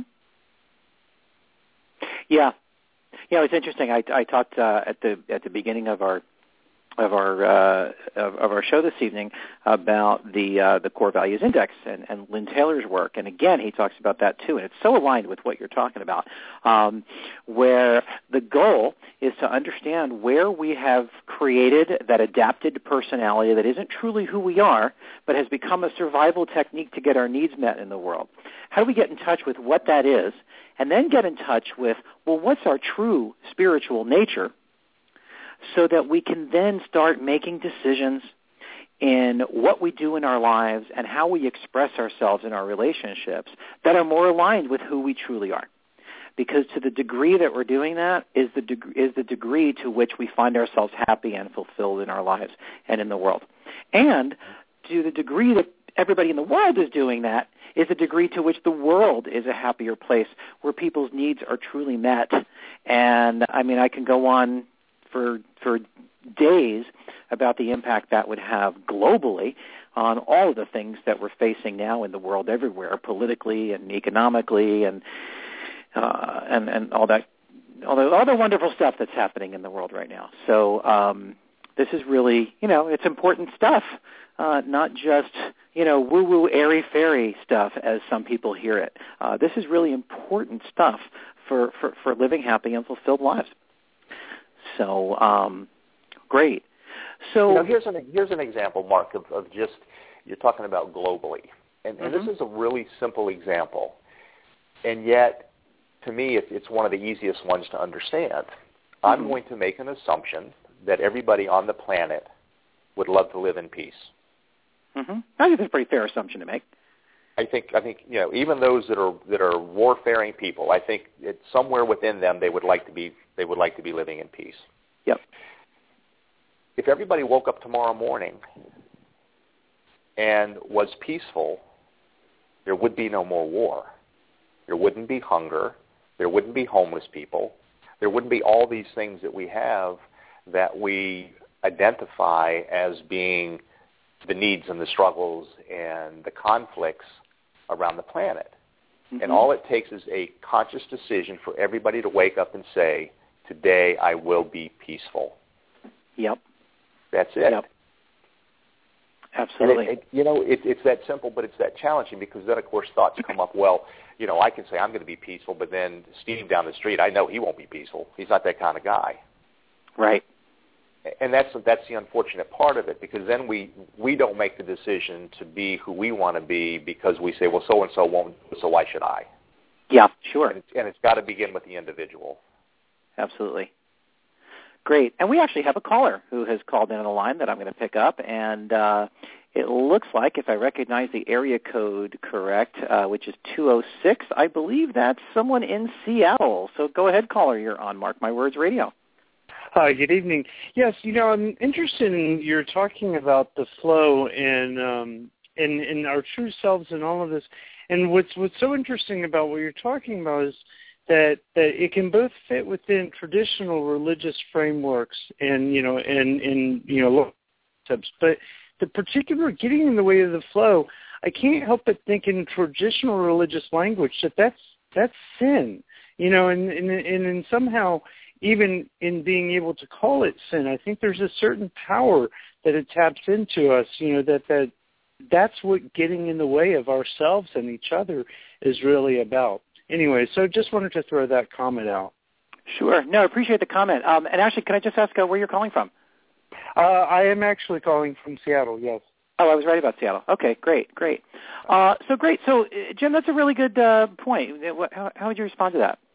Yeah, yeah. It's interesting. I, I talked uh, at the at the beginning of our of our uh, of, of our show this evening about the uh, the Core Values Index and, and Lynn Taylor's work, and again he talks about that too, and it's so aligned with what you're talking about, um, where the goal is to understand where we have created that adapted personality that isn't truly who we are, but has become a survival technique to get our needs met in the world. How do we get in touch with what that is, and then get in touch with, well, what's our true spiritual nature, so that we can then start making decisions in what we do in our lives and how we express ourselves in our relationships that are more aligned with who we truly are. Because to the degree that we're doing that is the deg- is the degree to which we find ourselves happy and fulfilled in our lives and in the world. And to the degree that everybody in the world is doing that is the degree to which the world is a happier place where people's needs are truly met. And, I mean, I can go on for for days about the impact that would have globally on all of the things that we're facing now in the world everywhere, politically and economically and uh, and, and all that, all the, all the wonderful stuff that's happening in the world right now. So um, this is really, you know, it's important stuff, uh, not just, you know, woo-woo, airy-fairy stuff as some people hear it. Uh, this is really important stuff for, for, for living happy and fulfilled lives. So, um, great. So you know, here's an here's an example, Mark, of, of just you're talking about globally, and, and mm-hmm. this is a really simple example, and yet, to me, it, it's one of the easiest ones to understand. Mm-hmm. I'm going to make an assumption that everybody on the planet would love to live in peace. Mm-hmm. I think that's a pretty fair assumption to make. I think I think you know even those that are that are warfaring people, I think it's somewhere within them they would like to be they would like to be living in peace. Yep. If everybody woke up tomorrow morning and was peaceful, there would be no more war. There wouldn't be hunger. There wouldn't be homeless people. There wouldn't be all these things that we have that we identify as being the needs and the struggles and the conflicts around the planet. Mm-hmm. And all it takes is a conscious decision for everybody to wake up and say, today I will be peaceful. Yep. That's it. Yep. Absolutely. And it, it, you know, it, it's that simple, but it's that challenging because then, of course, thoughts come up, well, you know, I can say I'm going to be peaceful, but then Steve down the street, I know he won't be peaceful. He's not that kind of guy. Right. And that's that's the unfortunate part of it, because then we, we don't make the decision to be who we want to be because we say, well, so-and-so won't, so why should I? Yeah, sure. And, and it's got to begin with the individual. Absolutely. Great. And we actually have a caller who has called in on the line that I'm going to pick up, and uh, it looks like, if I recognize the area code correct, uh, which is two oh six, I believe that's someone in Seattle. So go ahead, caller. You're on Mark My Words Radio. Hi, good evening. Yes, you know, I'm interested in you're talking about the flow and um, in in our true selves and all of this. And what's what's so interesting about what you're talking about is that that it can both fit within traditional religious frameworks and you know and and you know concepts, but the particular getting in the way of the flow, I can't help but think in traditional religious language that that's that's sin, you know, and and and, and somehow. Even in being able to call it sin, I think there's a certain power that it taps into us, you know, that, that that's what getting in the way of ourselves and each other is really about. Anyway, so just wanted to throw that comment out. Sure. No, I appreciate the comment. Um, and actually, can I just ask uh, where you're calling from? Uh, I am actually calling from Seattle, yes. Oh, I was right about Seattle. Okay, great, great. Uh, so great. So, uh, Jim, that's a really good uh, point. How, how would you respond to that?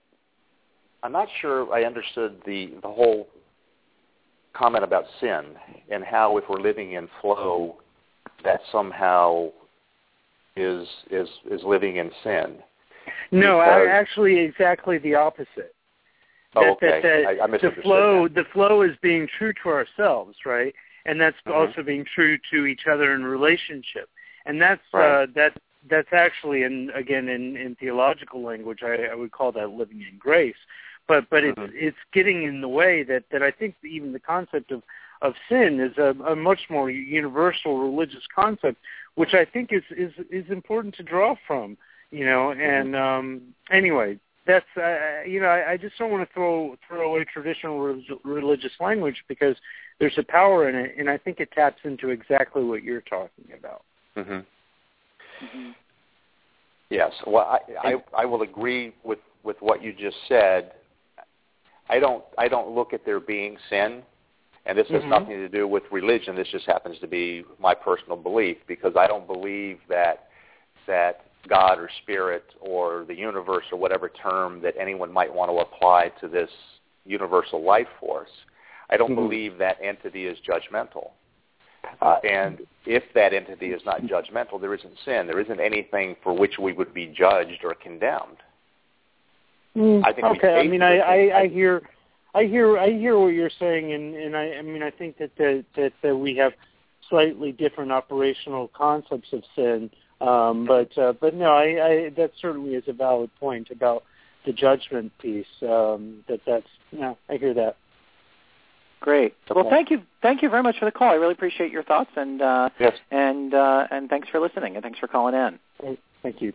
I'm not sure I understood the, the whole comment about sin and how if we're living in flow, that somehow is is is living in sin. No, I, actually exactly the opposite. Oh, that, okay. That, that I, I misunderstood the flow, that. the flow is being true to ourselves, right? And that's mm-hmm. also being true to each other in relationship. And that's right. uh, that that's actually, in, again, in, in theological language, I, I would call that living in grace. but but mm-hmm. it's it's getting in the way that, that I think even the concept of, of sin is a, a much more universal religious concept, which I think is is, is important to draw from, you know. And um, anyway, that's uh, you know I, I just don't want to throw throw away traditional re- religious language, because there's a power in it, and I think it taps into exactly what you're talking about. Mm-hmm. Mm-hmm. Yes. Well, I, I I will agree with, with what you just said. I don't I don't look at there being sin, and this has mm-hmm. nothing to do with religion. This just happens to be my personal belief, because I don't believe that that God or spirit or the universe or whatever term that anyone might want to apply to this universal life force, I don't mm-hmm. believe that entity is judgmental. Uh, and if that entity is not judgmental, there isn't sin. There isn't anything for which we would be judged or condemned. Mm, I think okay, I mean, I, I, I hear, I hear, I hear what you're saying, and, and I, I mean, I think that the, that that we have slightly different operational concepts of sin, um, but uh, but no, I, I that certainly is a valid point about the judgment piece. Um, that that's no, I hear that. Great. Okay. Well, thank you, thank you very much for the call. I really appreciate your thoughts, and uh, yes. and uh, and thanks for listening, and thanks for calling in. Thank you.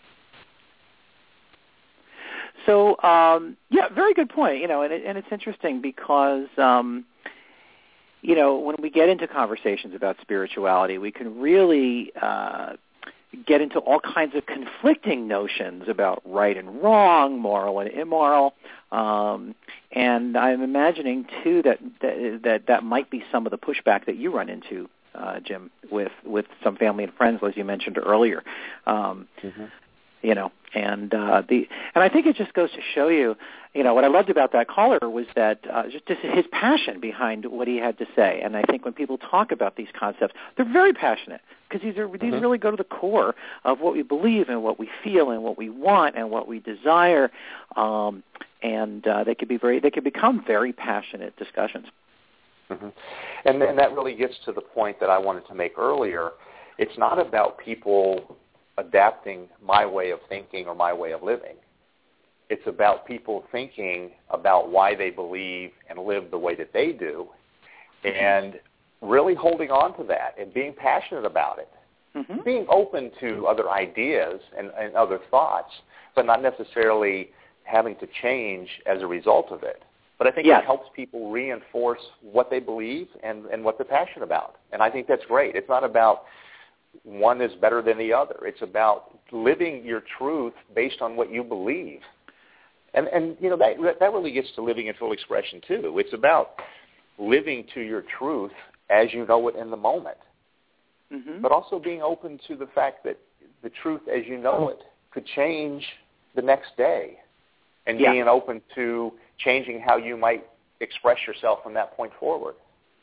So, um, yeah, very good point. You know, and, it, and it's interesting because, um, you know, when we get into conversations about spirituality, we can really uh, get into all kinds of conflicting notions about right and wrong, moral and immoral. Um, and I'm imagining, too, that, that that that might be some of the pushback that you run into, uh, Jim, with, with some family and friends, as you mentioned earlier. Um, mm-hmm. You know, and uh, the and I think it just goes to show you, you know, what I loved about that caller was that uh, just, just his passion behind what he had to say. And I think when people talk about these concepts, they're very passionate, because these are these mm-hmm. really go to the core of what we believe and what we feel and what we want and what we desire, um, and uh, they could be very they could become very passionate discussions. Mm-hmm. And and that really gets to the point that I wanted to make earlier. It's not about people adapting my way of thinking or my way of living. It's about people thinking about why they believe and live the way that they do, and really holding on to that and being passionate about it. Mm-hmm. Being open to other ideas and, and other thoughts, but not necessarily having to change as a result of it. But I think yes. it helps people reinforce what they believe and, and what they're passionate about. And I think that's great. It's not about one is better than the other. It's about living your truth based on what you believe. And, and you know, that, that really gets to living in full expression, too. It's about living to your truth as you know it in the moment, mm-hmm. but also being open to the fact that the truth as you know it could change the next day, and yeah. being open to changing how you might express yourself from that point forward.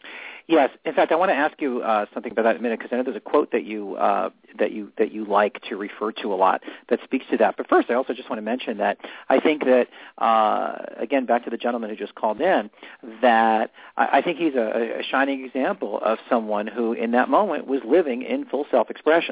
Yes. In fact, I want to ask you uh, something about that in a minute, because I know there's a quote that you uh, that you that you like to refer to a lot that speaks to that. But first, I also just want to mention that I think that uh, again, back to the gentleman who just called in, that I, I think he's a, a shining example of someone who, in that moment, was living in full self-expression,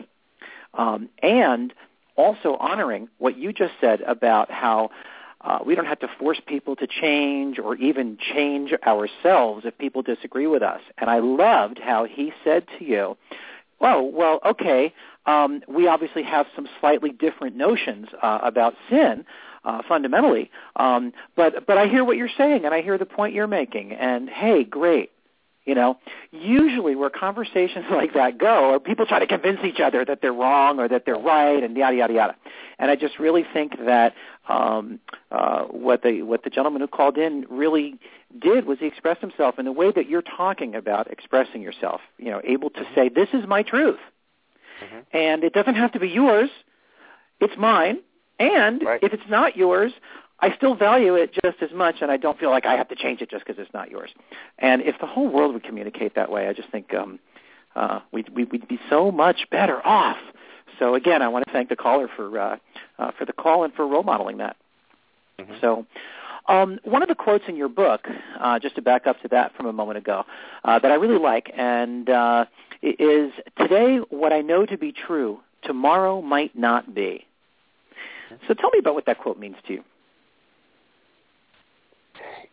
um, and also honoring what you just said about how. Uh, we don't have to force people to change or even change ourselves if people disagree with us. And I loved how he said to you, oh, well, okay, um, we obviously have some slightly different notions uh, about sin uh, fundamentally, um, but, but I hear what you're saying, and I hear the point you're making, and hey, great. You know, usually where conversations like that go are people try to convince each other that they're wrong or that they're right and yada, yada, yada. And I just really think that um, uh, what the what the gentleman who called in really did was he expressed himself in the way that you're talking about expressing yourself, you know, able to say, this is my truth. Mm-hmm. And it doesn't have to be yours. It's mine. And right. if it's not yours, I still value it just as much, and I don't feel like I have to change it just because it's not yours. And if the whole world would communicate that way, I just think um, uh, we'd, we'd be so much better off. So again, I want to thank the caller for uh, uh, for the call and for role modeling that. Mm-hmm. So um, one of the quotes in your book, uh, just to back up to that from a moment ago, uh, that I really like, and uh, is, today what I know to be true, tomorrow might not be. So tell me about what that quote means to you.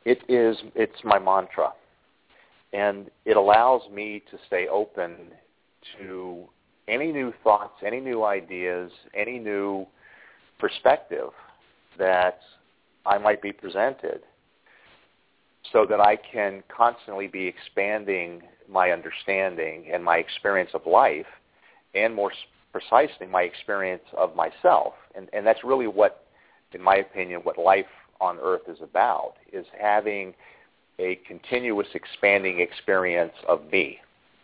It is, it's my mantra. And it allows me to stay open to any new thoughts, any new ideas, any new perspective that I might be presented, so that I can constantly be expanding my understanding and my experience of life, and more precisely my experience of myself. And, and that's really what, in my opinion, what life on earth is about, is having a continuous expanding experience of me.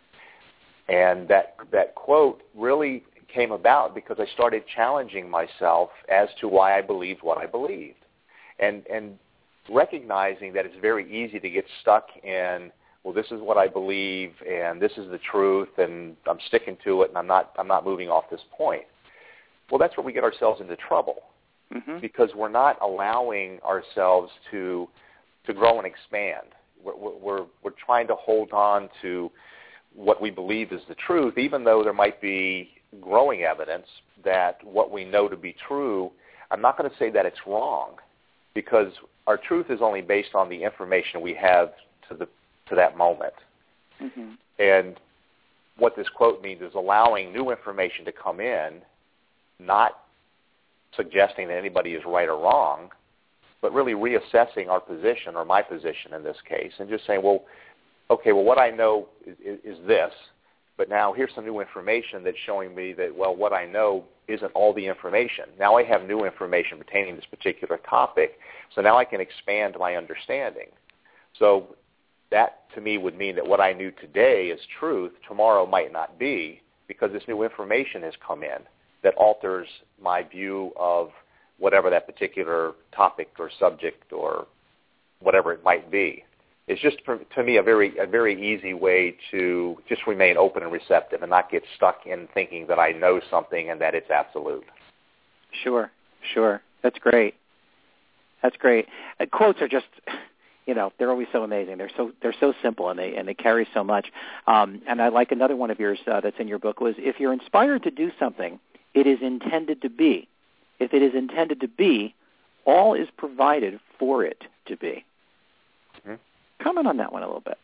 And that that quote really came about because I started challenging myself as to why I believed what I believed. And and recognizing that it's very easy to get stuck in, well, this is what I believe and this is the truth and I'm sticking to it and I'm not I'm not moving off this point. Well, that's where we get ourselves into trouble, mm-hmm. because we're not allowing ourselves to to grow and expand. We're, we're we're trying to hold on to what we believe is the truth, even though there might be growing evidence that what we know to be true, I'm not going to say that it's wrong, because our truth is only based on the information we have to the to that moment. Mm-hmm. And what this quote means is allowing new information to come in, not suggesting that anybody is right or wrong, but really reassessing our position, or my position in this case, and just saying, well, okay, well, what I know is, is, is this, but now here's some new information that's showing me that, well, what I know isn't all the information. Now I have new information pertaining to this particular topic, so now I can expand my understanding. So that, to me, would mean that what I knew today is truth, tomorrow might not be, because this new information has come in that alters my view of whatever that particular topic or subject or whatever it might be. It's just, for, to me, a very a very easy way to just remain open and receptive and not get stuck in thinking that I know something and that it's absolute. Sure, sure. That's great. That's great. Uh, quotes are just, you know, they're always so amazing. They're so they're so simple, and they and they carry so much. Um, and I like another one of yours uh, that's in your book was, if you're inspired to do something, it is intended to be. If it is intended to be, all is provided for it to be. Mm-hmm. Comment on that one a little bit.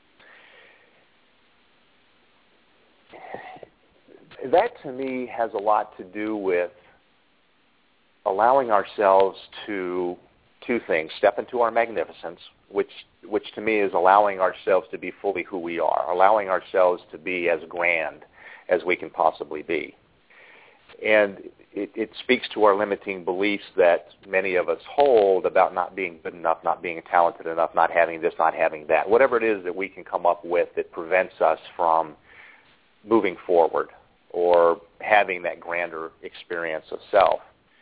That, to me, has a lot to do with allowing ourselves to, two things, step into our magnificence, which, which to me is allowing ourselves to be fully who we are, allowing ourselves to be as grand as we can possibly be. And it, it speaks to our limiting beliefs that many of us hold about not being good enough, not being talented enough, not having this, not having that, whatever it is that we can come up with that prevents us from moving forward or having that grander experience of self.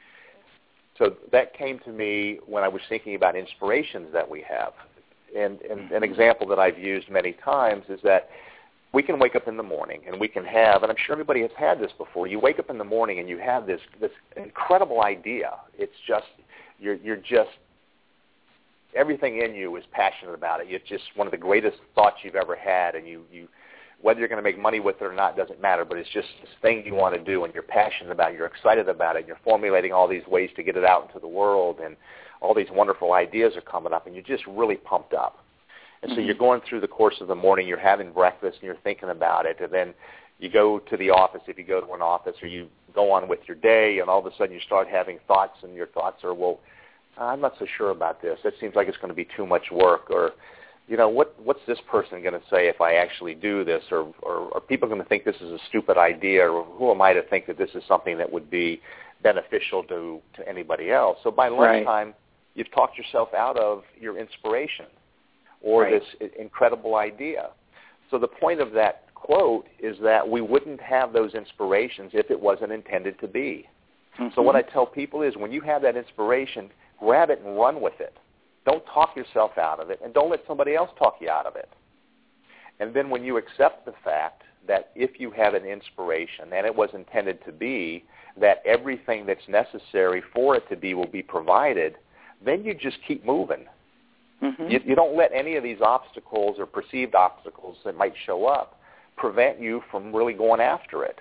So that came to me when I was thinking about inspirations that we have. And, and an example that I've used many times is that we can wake up in the morning and we can have, and I'm sure everybody has had this before, you wake up in the morning and you have this this incredible idea. It's just, you're you're just, everything in you is passionate about it. It's just one of the greatest thoughts you've ever had, and you, you whether you're going to make money with it or not doesn't matter, but it's just this thing you want to do and you're passionate about it, you're excited about it, and you're formulating all these ways to get it out into the world, and all these wonderful ideas are coming up, and you're just really pumped up. And so you're going through the course of the morning, you're having breakfast, and you're thinking about it, and then you go to the office if you go to an office, or you go on with your day, and all of a sudden you start having thoughts, and your thoughts are, well, I'm not so sure about this. It seems like it's going to be too much work, or, you know, what what's this person going to say if I actually do this, or, or are people going to think this is a stupid idea, or who am I to think that this is something that would be beneficial to, to anybody else? So by lunchtime, right, you've talked yourself out of your inspiration, or right, this incredible idea. So the point of that quote is that we wouldn't have those inspirations if it wasn't intended to be. Mm-hmm. So what I tell people is, when you have that inspiration, grab it and run with it. Don't talk yourself out of it, and don't let somebody else talk you out of it. And then when you accept the fact that if you have an inspiration and it was intended to be, that everything that's necessary for it to be will be provided, then you just keep moving. Mm-hmm. You, you don't let any of these obstacles or perceived obstacles that might show up prevent you from really going after it.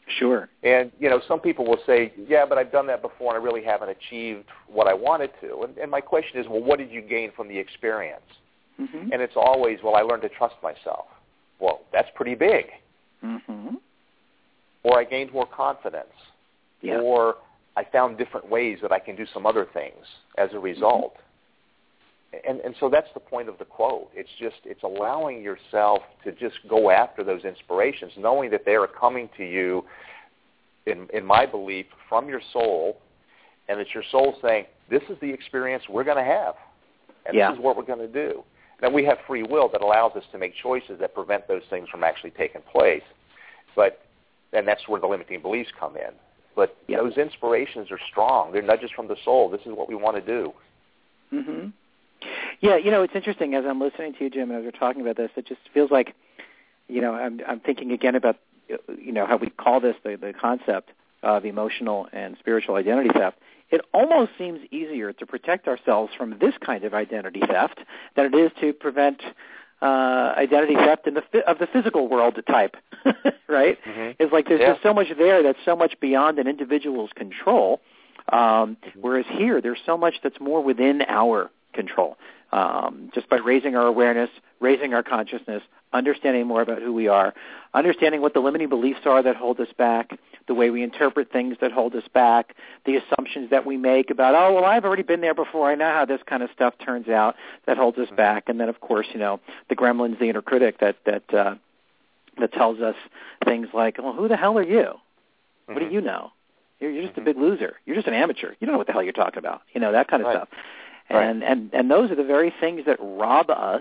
Sure. And, you know, some people will say, yeah, but I've done that before and I really haven't achieved what I wanted to. And, and my question is, well, what did you gain from the experience? Mm-hmm. And it's always, well, I learned to trust myself. Well, that's pretty big. Mm-hmm. Or I gained more confidence. Yeah. Or I found different ways that I can do some other things as a result. Mm-hmm. And, and so that's the point of the quote. It's just, it's allowing yourself to just go after those inspirations, knowing that they are coming to you, in, in my belief, from your soul, and it's your soul saying, this is the experience we're going to have, and yeah. this is what we're going to do. Now, we have free will that allows us to make choices that prevent those things from actually taking place, but and that's where the limiting beliefs come in. But yep. those inspirations are strong. They're nudges from the soul. This is what we want to do. Mm-hmm. Yeah, you know, it's interesting. As I'm listening to you, Jim, and as we're talking about this, it just feels like, you know, I'm, I'm thinking again about, you know, how we call this the, the concept of emotional and spiritual identity theft. It almost seems easier to protect ourselves from this kind of identity theft than it is to prevent uh, identity theft in the of the physical world type, right? Mm-hmm. It's like there's yeah. just so much there that's so much beyond an individual's control, um, mm-hmm. whereas here there's so much that's more within our control. Um, just by raising our awareness, raising our consciousness, understanding more about who we are, understanding what the limiting beliefs are that hold us back, the way we interpret things that hold us back, the assumptions that we make about, oh, well, I've already been there before. I know how this kind of stuff turns out that holds us back. And then, of course, you know, the gremlins, the inner critic that that uh, that tells us things like, well, who the hell are you? Mm-hmm. What do you know? You're, you're just mm-hmm. a big loser. You're just an amateur. You don't know what the hell you're talking about. You know, that kind of right. stuff. And, right. and and those are the very things that rob us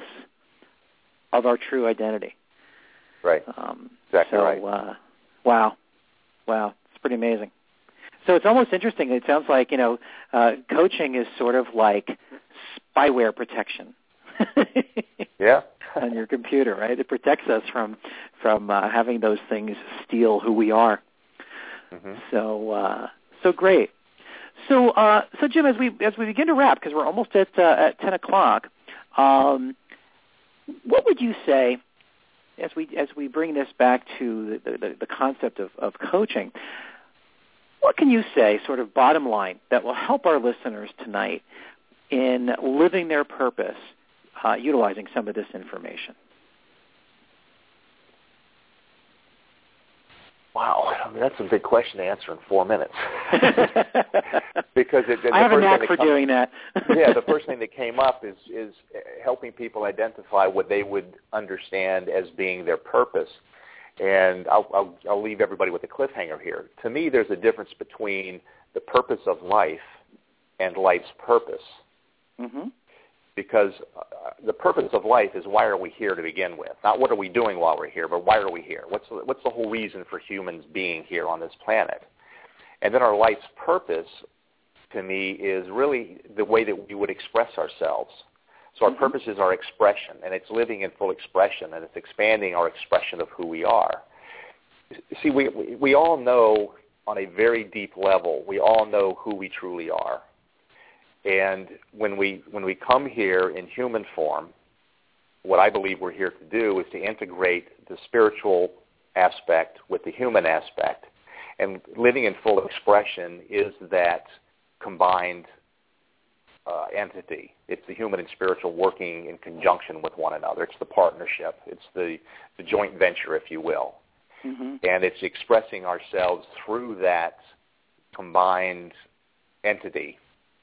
of our true identity. Right. Um, exactly so, right. Uh, wow. Wow. It's pretty amazing. So it's almost interesting. It sounds like, you know, uh, coaching is sort of like spyware protection. yeah. On your computer, right? It protects us from from uh, having those things steal who we are. Mm-hmm. So uh, so great. So, uh, so Jim, as we as we begin to wrap, because we're almost at uh, at ten o'clock, um, what would you say as we as we bring this back to the, the, the concept of, of coaching? What can you say, sort of bottom line, that will help our listeners tonight in living their purpose, uh, utilizing some of this information? Wow, I mean, that's a big question to answer in four minutes. Because it, it, I have a knack for comes, doing that. yeah, the first thing that came up is is helping people identify what they would understand as being their purpose. And I'll, I'll, I'll leave everybody with a cliffhanger here. To me, there's a difference between the purpose of life and life's purpose. Mm-hmm. Because uh, the purpose of life is why are we here to begin with? Not what are we doing while we're here, but why are we here? What's the, what's the whole reason for humans being here on this planet? And then our life's purpose, to me, is really the way that we would express ourselves. So our mm-hmm. purpose is our expression, and it's living in full expression, and it's expanding our expression of who we are. See, we, we, we all know on a very deep level, we all know who we truly are. And when we when we come here in human form, what I believe we're here to do is to integrate the spiritual aspect with the human aspect. And living in full expression is that combined uh, entity. It's the human and spiritual working in conjunction with one another. It's the partnership. It's the, the joint venture, if you will. Mm-hmm. And it's expressing ourselves through that combined entity.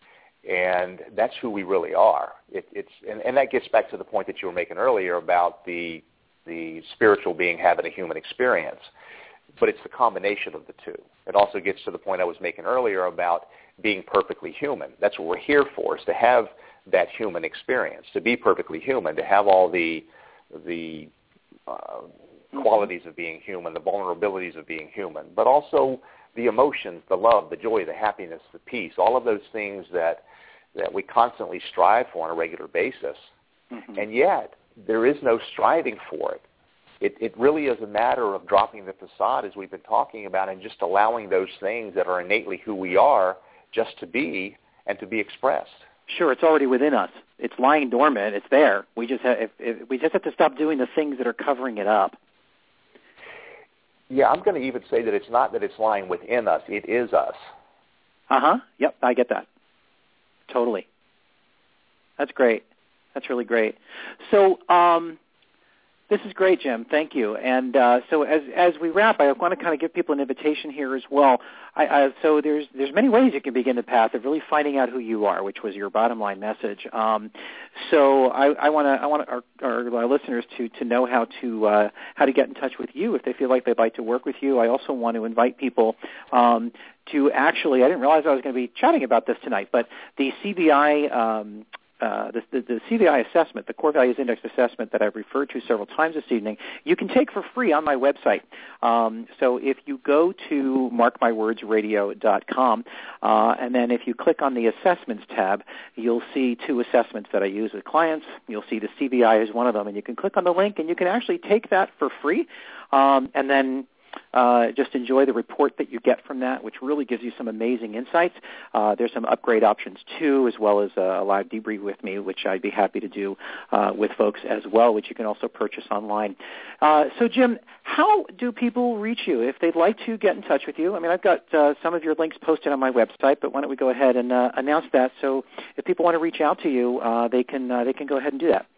And that's who we really are. It, it's and, and that gets back to the point that you were making earlier about the the spiritual being having a human experience. But it's the combination of the two. It also gets to the point I was making earlier about being perfectly human. That's what we're here for, is to have that human experience, to be perfectly human, to have all the the uh, qualities of being human, the vulnerabilities of being human, but also the emotions, the love, the joy, the happiness, the peace, all of those things that that we constantly strive for on a regular basis. Mm-hmm. And yet, there is no striving for it. It it really is a matter of dropping the facade, as we've been talking about, and just allowing those things that are innately who we are just to be and to be expressed. Sure, it's already within us. It's lying dormant. It's there. We just have, if, if, we just have to stop doing the things that are covering it up. Yeah, I'm going to even say that it's not that it's lying within us. It is us. Uh-huh. Yep, I get that. Totally. That's great. That's really great. So um, this is great, Jim. Thank you. And uh, so as as we wrap, I want to kind of give people an invitation here as well. I, I, so there's there's many ways you can begin the path of really finding out who you are, which was your bottom line message. Um, so I, I want to I want our, our, our listeners to to know how to uh, how to get in touch with you if they feel like they'd like to work with you. I also want to invite people um, to actually. I didn't realize I was going to be chatting about this tonight, but the C B I. Um, Uh, the, the, the C B I assessment, the Core Values Index assessment that I've referred to several times this evening, you can take for free on my website. Um, so if you go to mark my words radio dot com, uh, and then if you click on the Assessments tab, you'll see two assessments that I use with clients. You'll see the C B I as one of them, and you can click on the link, and you can actually take that for free, um, and then Uh, just enjoy the report that you get from that, which really gives you some amazing insights. Uh, there's some upgrade options, too, as well as a live debrief with me, which I'd be happy to do uh, with folks as well, which you can also purchase online. Uh, so, Jim, how do people reach you if they'd like to get in touch with you? I mean, I've got uh, some of your links posted on my website, but why don't we go ahead and uh, announce that so if people want to reach out to you, uh, they can uh, they can go ahead and do that.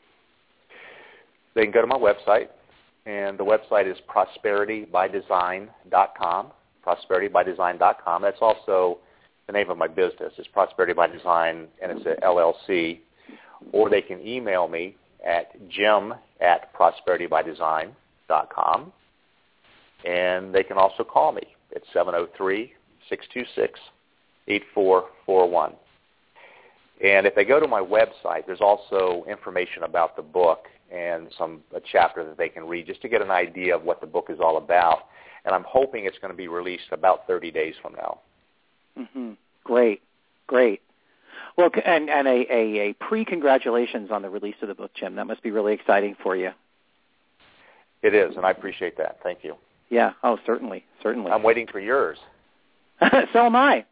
They can go to my website. And the website is prosperity by design dot com, prosperity by design dot com. That's also the name of my business. It's Prosperity by Design, and it's an L L C. Or they can email me at jim at prosperity by design dot com. And they can also call me at seven oh three, six two six, eight four four one. And if they go to my website, there's also information about the book and some a chapter that they can read just to get an idea of what the book is all about. And I'm hoping it's going to be released about thirty days from now. Mm-hmm. Great, great. Well, and, and a, a, a pre-congratulations on the release of the book, Jim. That must be really exciting for you. It is, and I appreciate that. Thank you. Yeah, oh, certainly, certainly. I'm waiting for yours. So am I.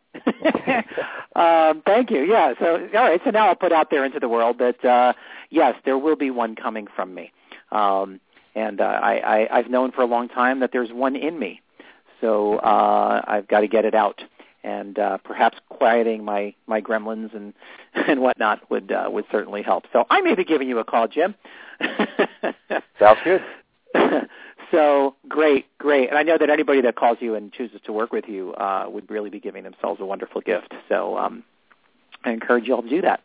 um, thank you. Yeah. So, all right. So now I'll put out there into the world that uh, yes, there will be one coming from me, um, and uh, I, I, I've known for a long time that there's one in me. So uh, I've got to get it out, and uh, perhaps quieting my, my gremlins and and whatnot would uh, would certainly help. So I may be giving you a call, Jim. Sounds good. So great, great. And I know that anybody that calls you and chooses to work with you uh, would really be giving themselves a wonderful gift. So um, I encourage you all to do that.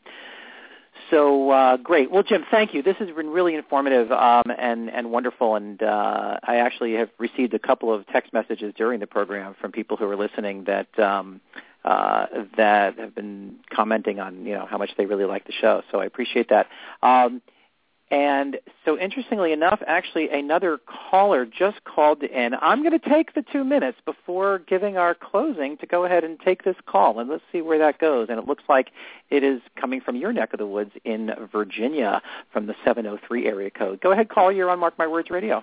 So uh, great. Well, Jim, thank you. This has been really informative um, and, and wonderful. And uh, I actually have received a couple of text messages during the program from people who are listening that um, uh, that have been commenting on, you know, how much they really like the show. So I appreciate that. Um, And so interestingly enough, actually another caller just called in. I'm going to take the two minutes before giving our closing to go ahead and take this call, and let's see where that goes. And it looks like it is coming from your neck of the woods in Virginia from the seven oh three area code. Go ahead, caller. You're on Mark My Words Radio.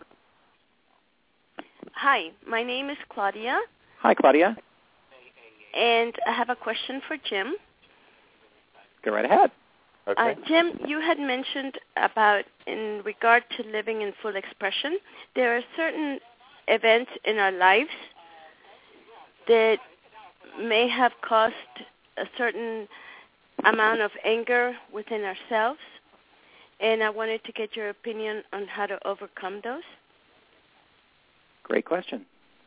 Hi, my name is Claudia. Hi, Claudia. And I have a question for Jim. Go right ahead. Okay. Uh, Jim, you had mentioned about in regard to living in full expression, there are certain events in our lives that may have caused a certain amount of anger within ourselves, and I wanted to get your opinion on how to overcome those. Great question.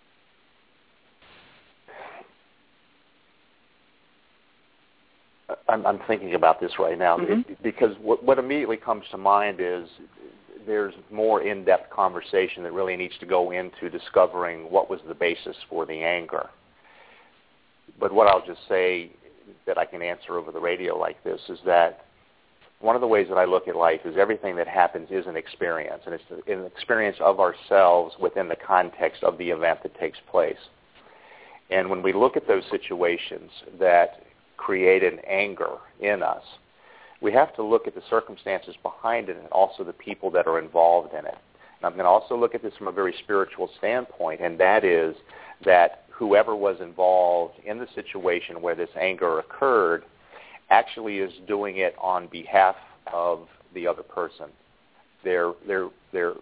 I'm, I'm thinking about this right now mm-hmm. it, because what, what immediately comes to mind is there's more in-depth conversation that really needs to go into discovering what was the basis for the anger. But what I'll just say that I can answer over the radio like this is that one of the ways that I look at life is everything that happens is an experience, and it's an experience of ourselves within the context of the event that takes place. And when we look at those situations that create an anger in us, we have to look at the circumstances behind it and also the people that are involved in it. And I'm going to also look at this from a very spiritual standpoint, and that is that whoever was involved in the situation where this anger occurred actually is doing it on behalf of the other person. They're they're they're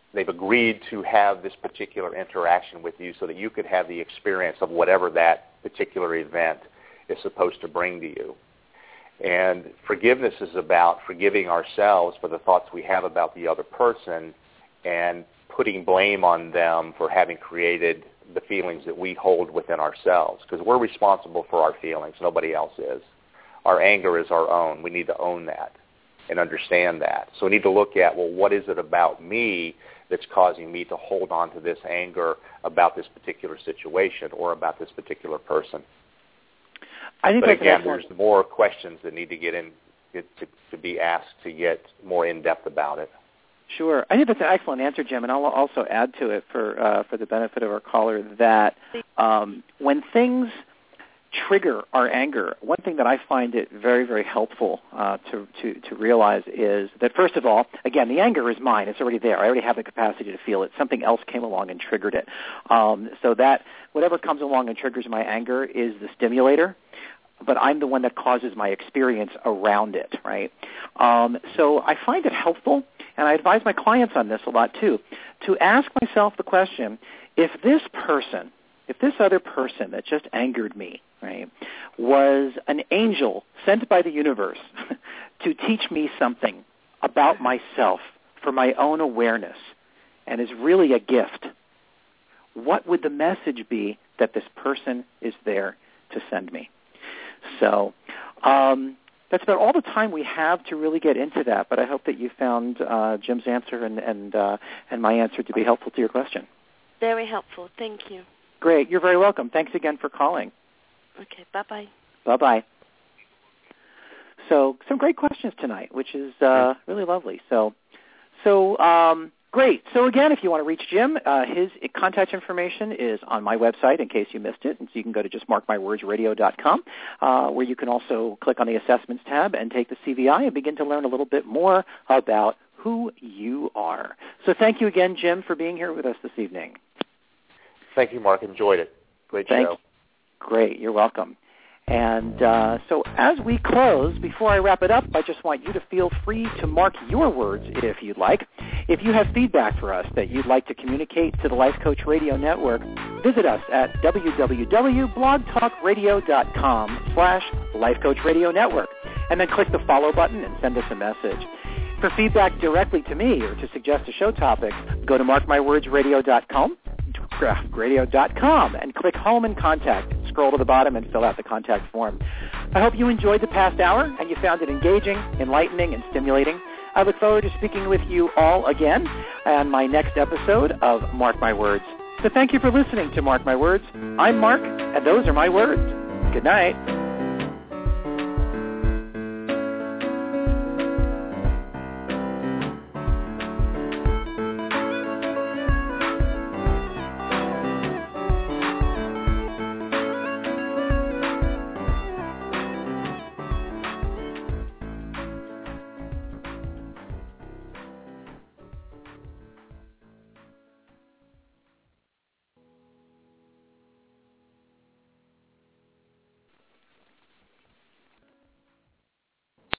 they've agreed to have this particular interaction with you so that you could have the experience of whatever that particular event is supposed to bring to you. And forgiveness is about forgiving ourselves for the thoughts we have about the other person and putting blame on them for having created the feelings that we hold within ourselves, because we're responsible for our feelings. Nobody else is. Our anger is our own. We need to own that and understand that. So we need to look at, well, what is it about me that's causing me to hold on to this anger about this particular situation or about this particular person? I think but that's again, there's more questions that need to get in to, to be asked to get more in depth about it. Sure, I think that's an excellent answer, Jim. And I'll also add to it for uh, for the benefit of our caller that um, when things trigger our anger, one thing that I find it very, very helpful uh, to, to to realize is that, first of all, again, the anger is mine. It's already there. I already have the capacity to feel it. Something else came along and triggered it. Um, so that whatever comes along and triggers my anger is the stimulator, but I'm the one that causes my experience around it, right? Um, so I find it helpful, and I advise my clients on this a lot too, to ask myself the question, if this person, if this other person that just angered me, right, was an angel sent by the universe to teach me something about myself for my own awareness and is really a gift, what would the message be that this person is there to send me? So um, that's about all the time we have to really get into that, but I hope that you found uh, Jim's answer and, and, uh, and my answer to be helpful to your question. Very helpful. Thank you. Great. You're very welcome. Thanks again for calling. Okay. Bye-bye. Bye-bye. So some great questions tonight, which is uh, really lovely. So, so um, great. So again, if you want to reach Jim, uh, his contact information is on my website in case you missed it. And so you can go to just mark my words radio dot com, uh, where you can also click on the Assessments tab and take the C V I and begin to learn a little bit more about who you are. So thank you again, Jim, for being here with us this evening. Thank you, Mark. Enjoyed it. Great Thank show. You. Great. You're welcome. And uh, so as we close, before I wrap it up, I just want you to feel free to mark your words if you'd like. If you have feedback for us that you'd like to communicate to the Life Coach Radio Network, visit us at w w w dot blog talk radio dot com slash Life Coach Radio Network, and then click the follow button and send us a message. For feedback directly to me or to suggest a show topic, go to mark my words radio dot com radio dot com and click Home and Contact. Scroll to the bottom and fill out the contact form. I hope you enjoyed the past hour and you found it engaging, enlightening, and stimulating. I look forward to speaking with you all again on my next episode of Mark My Words. So thank you for listening to Mark My Words. I'm Mark, and those are my words. Good night.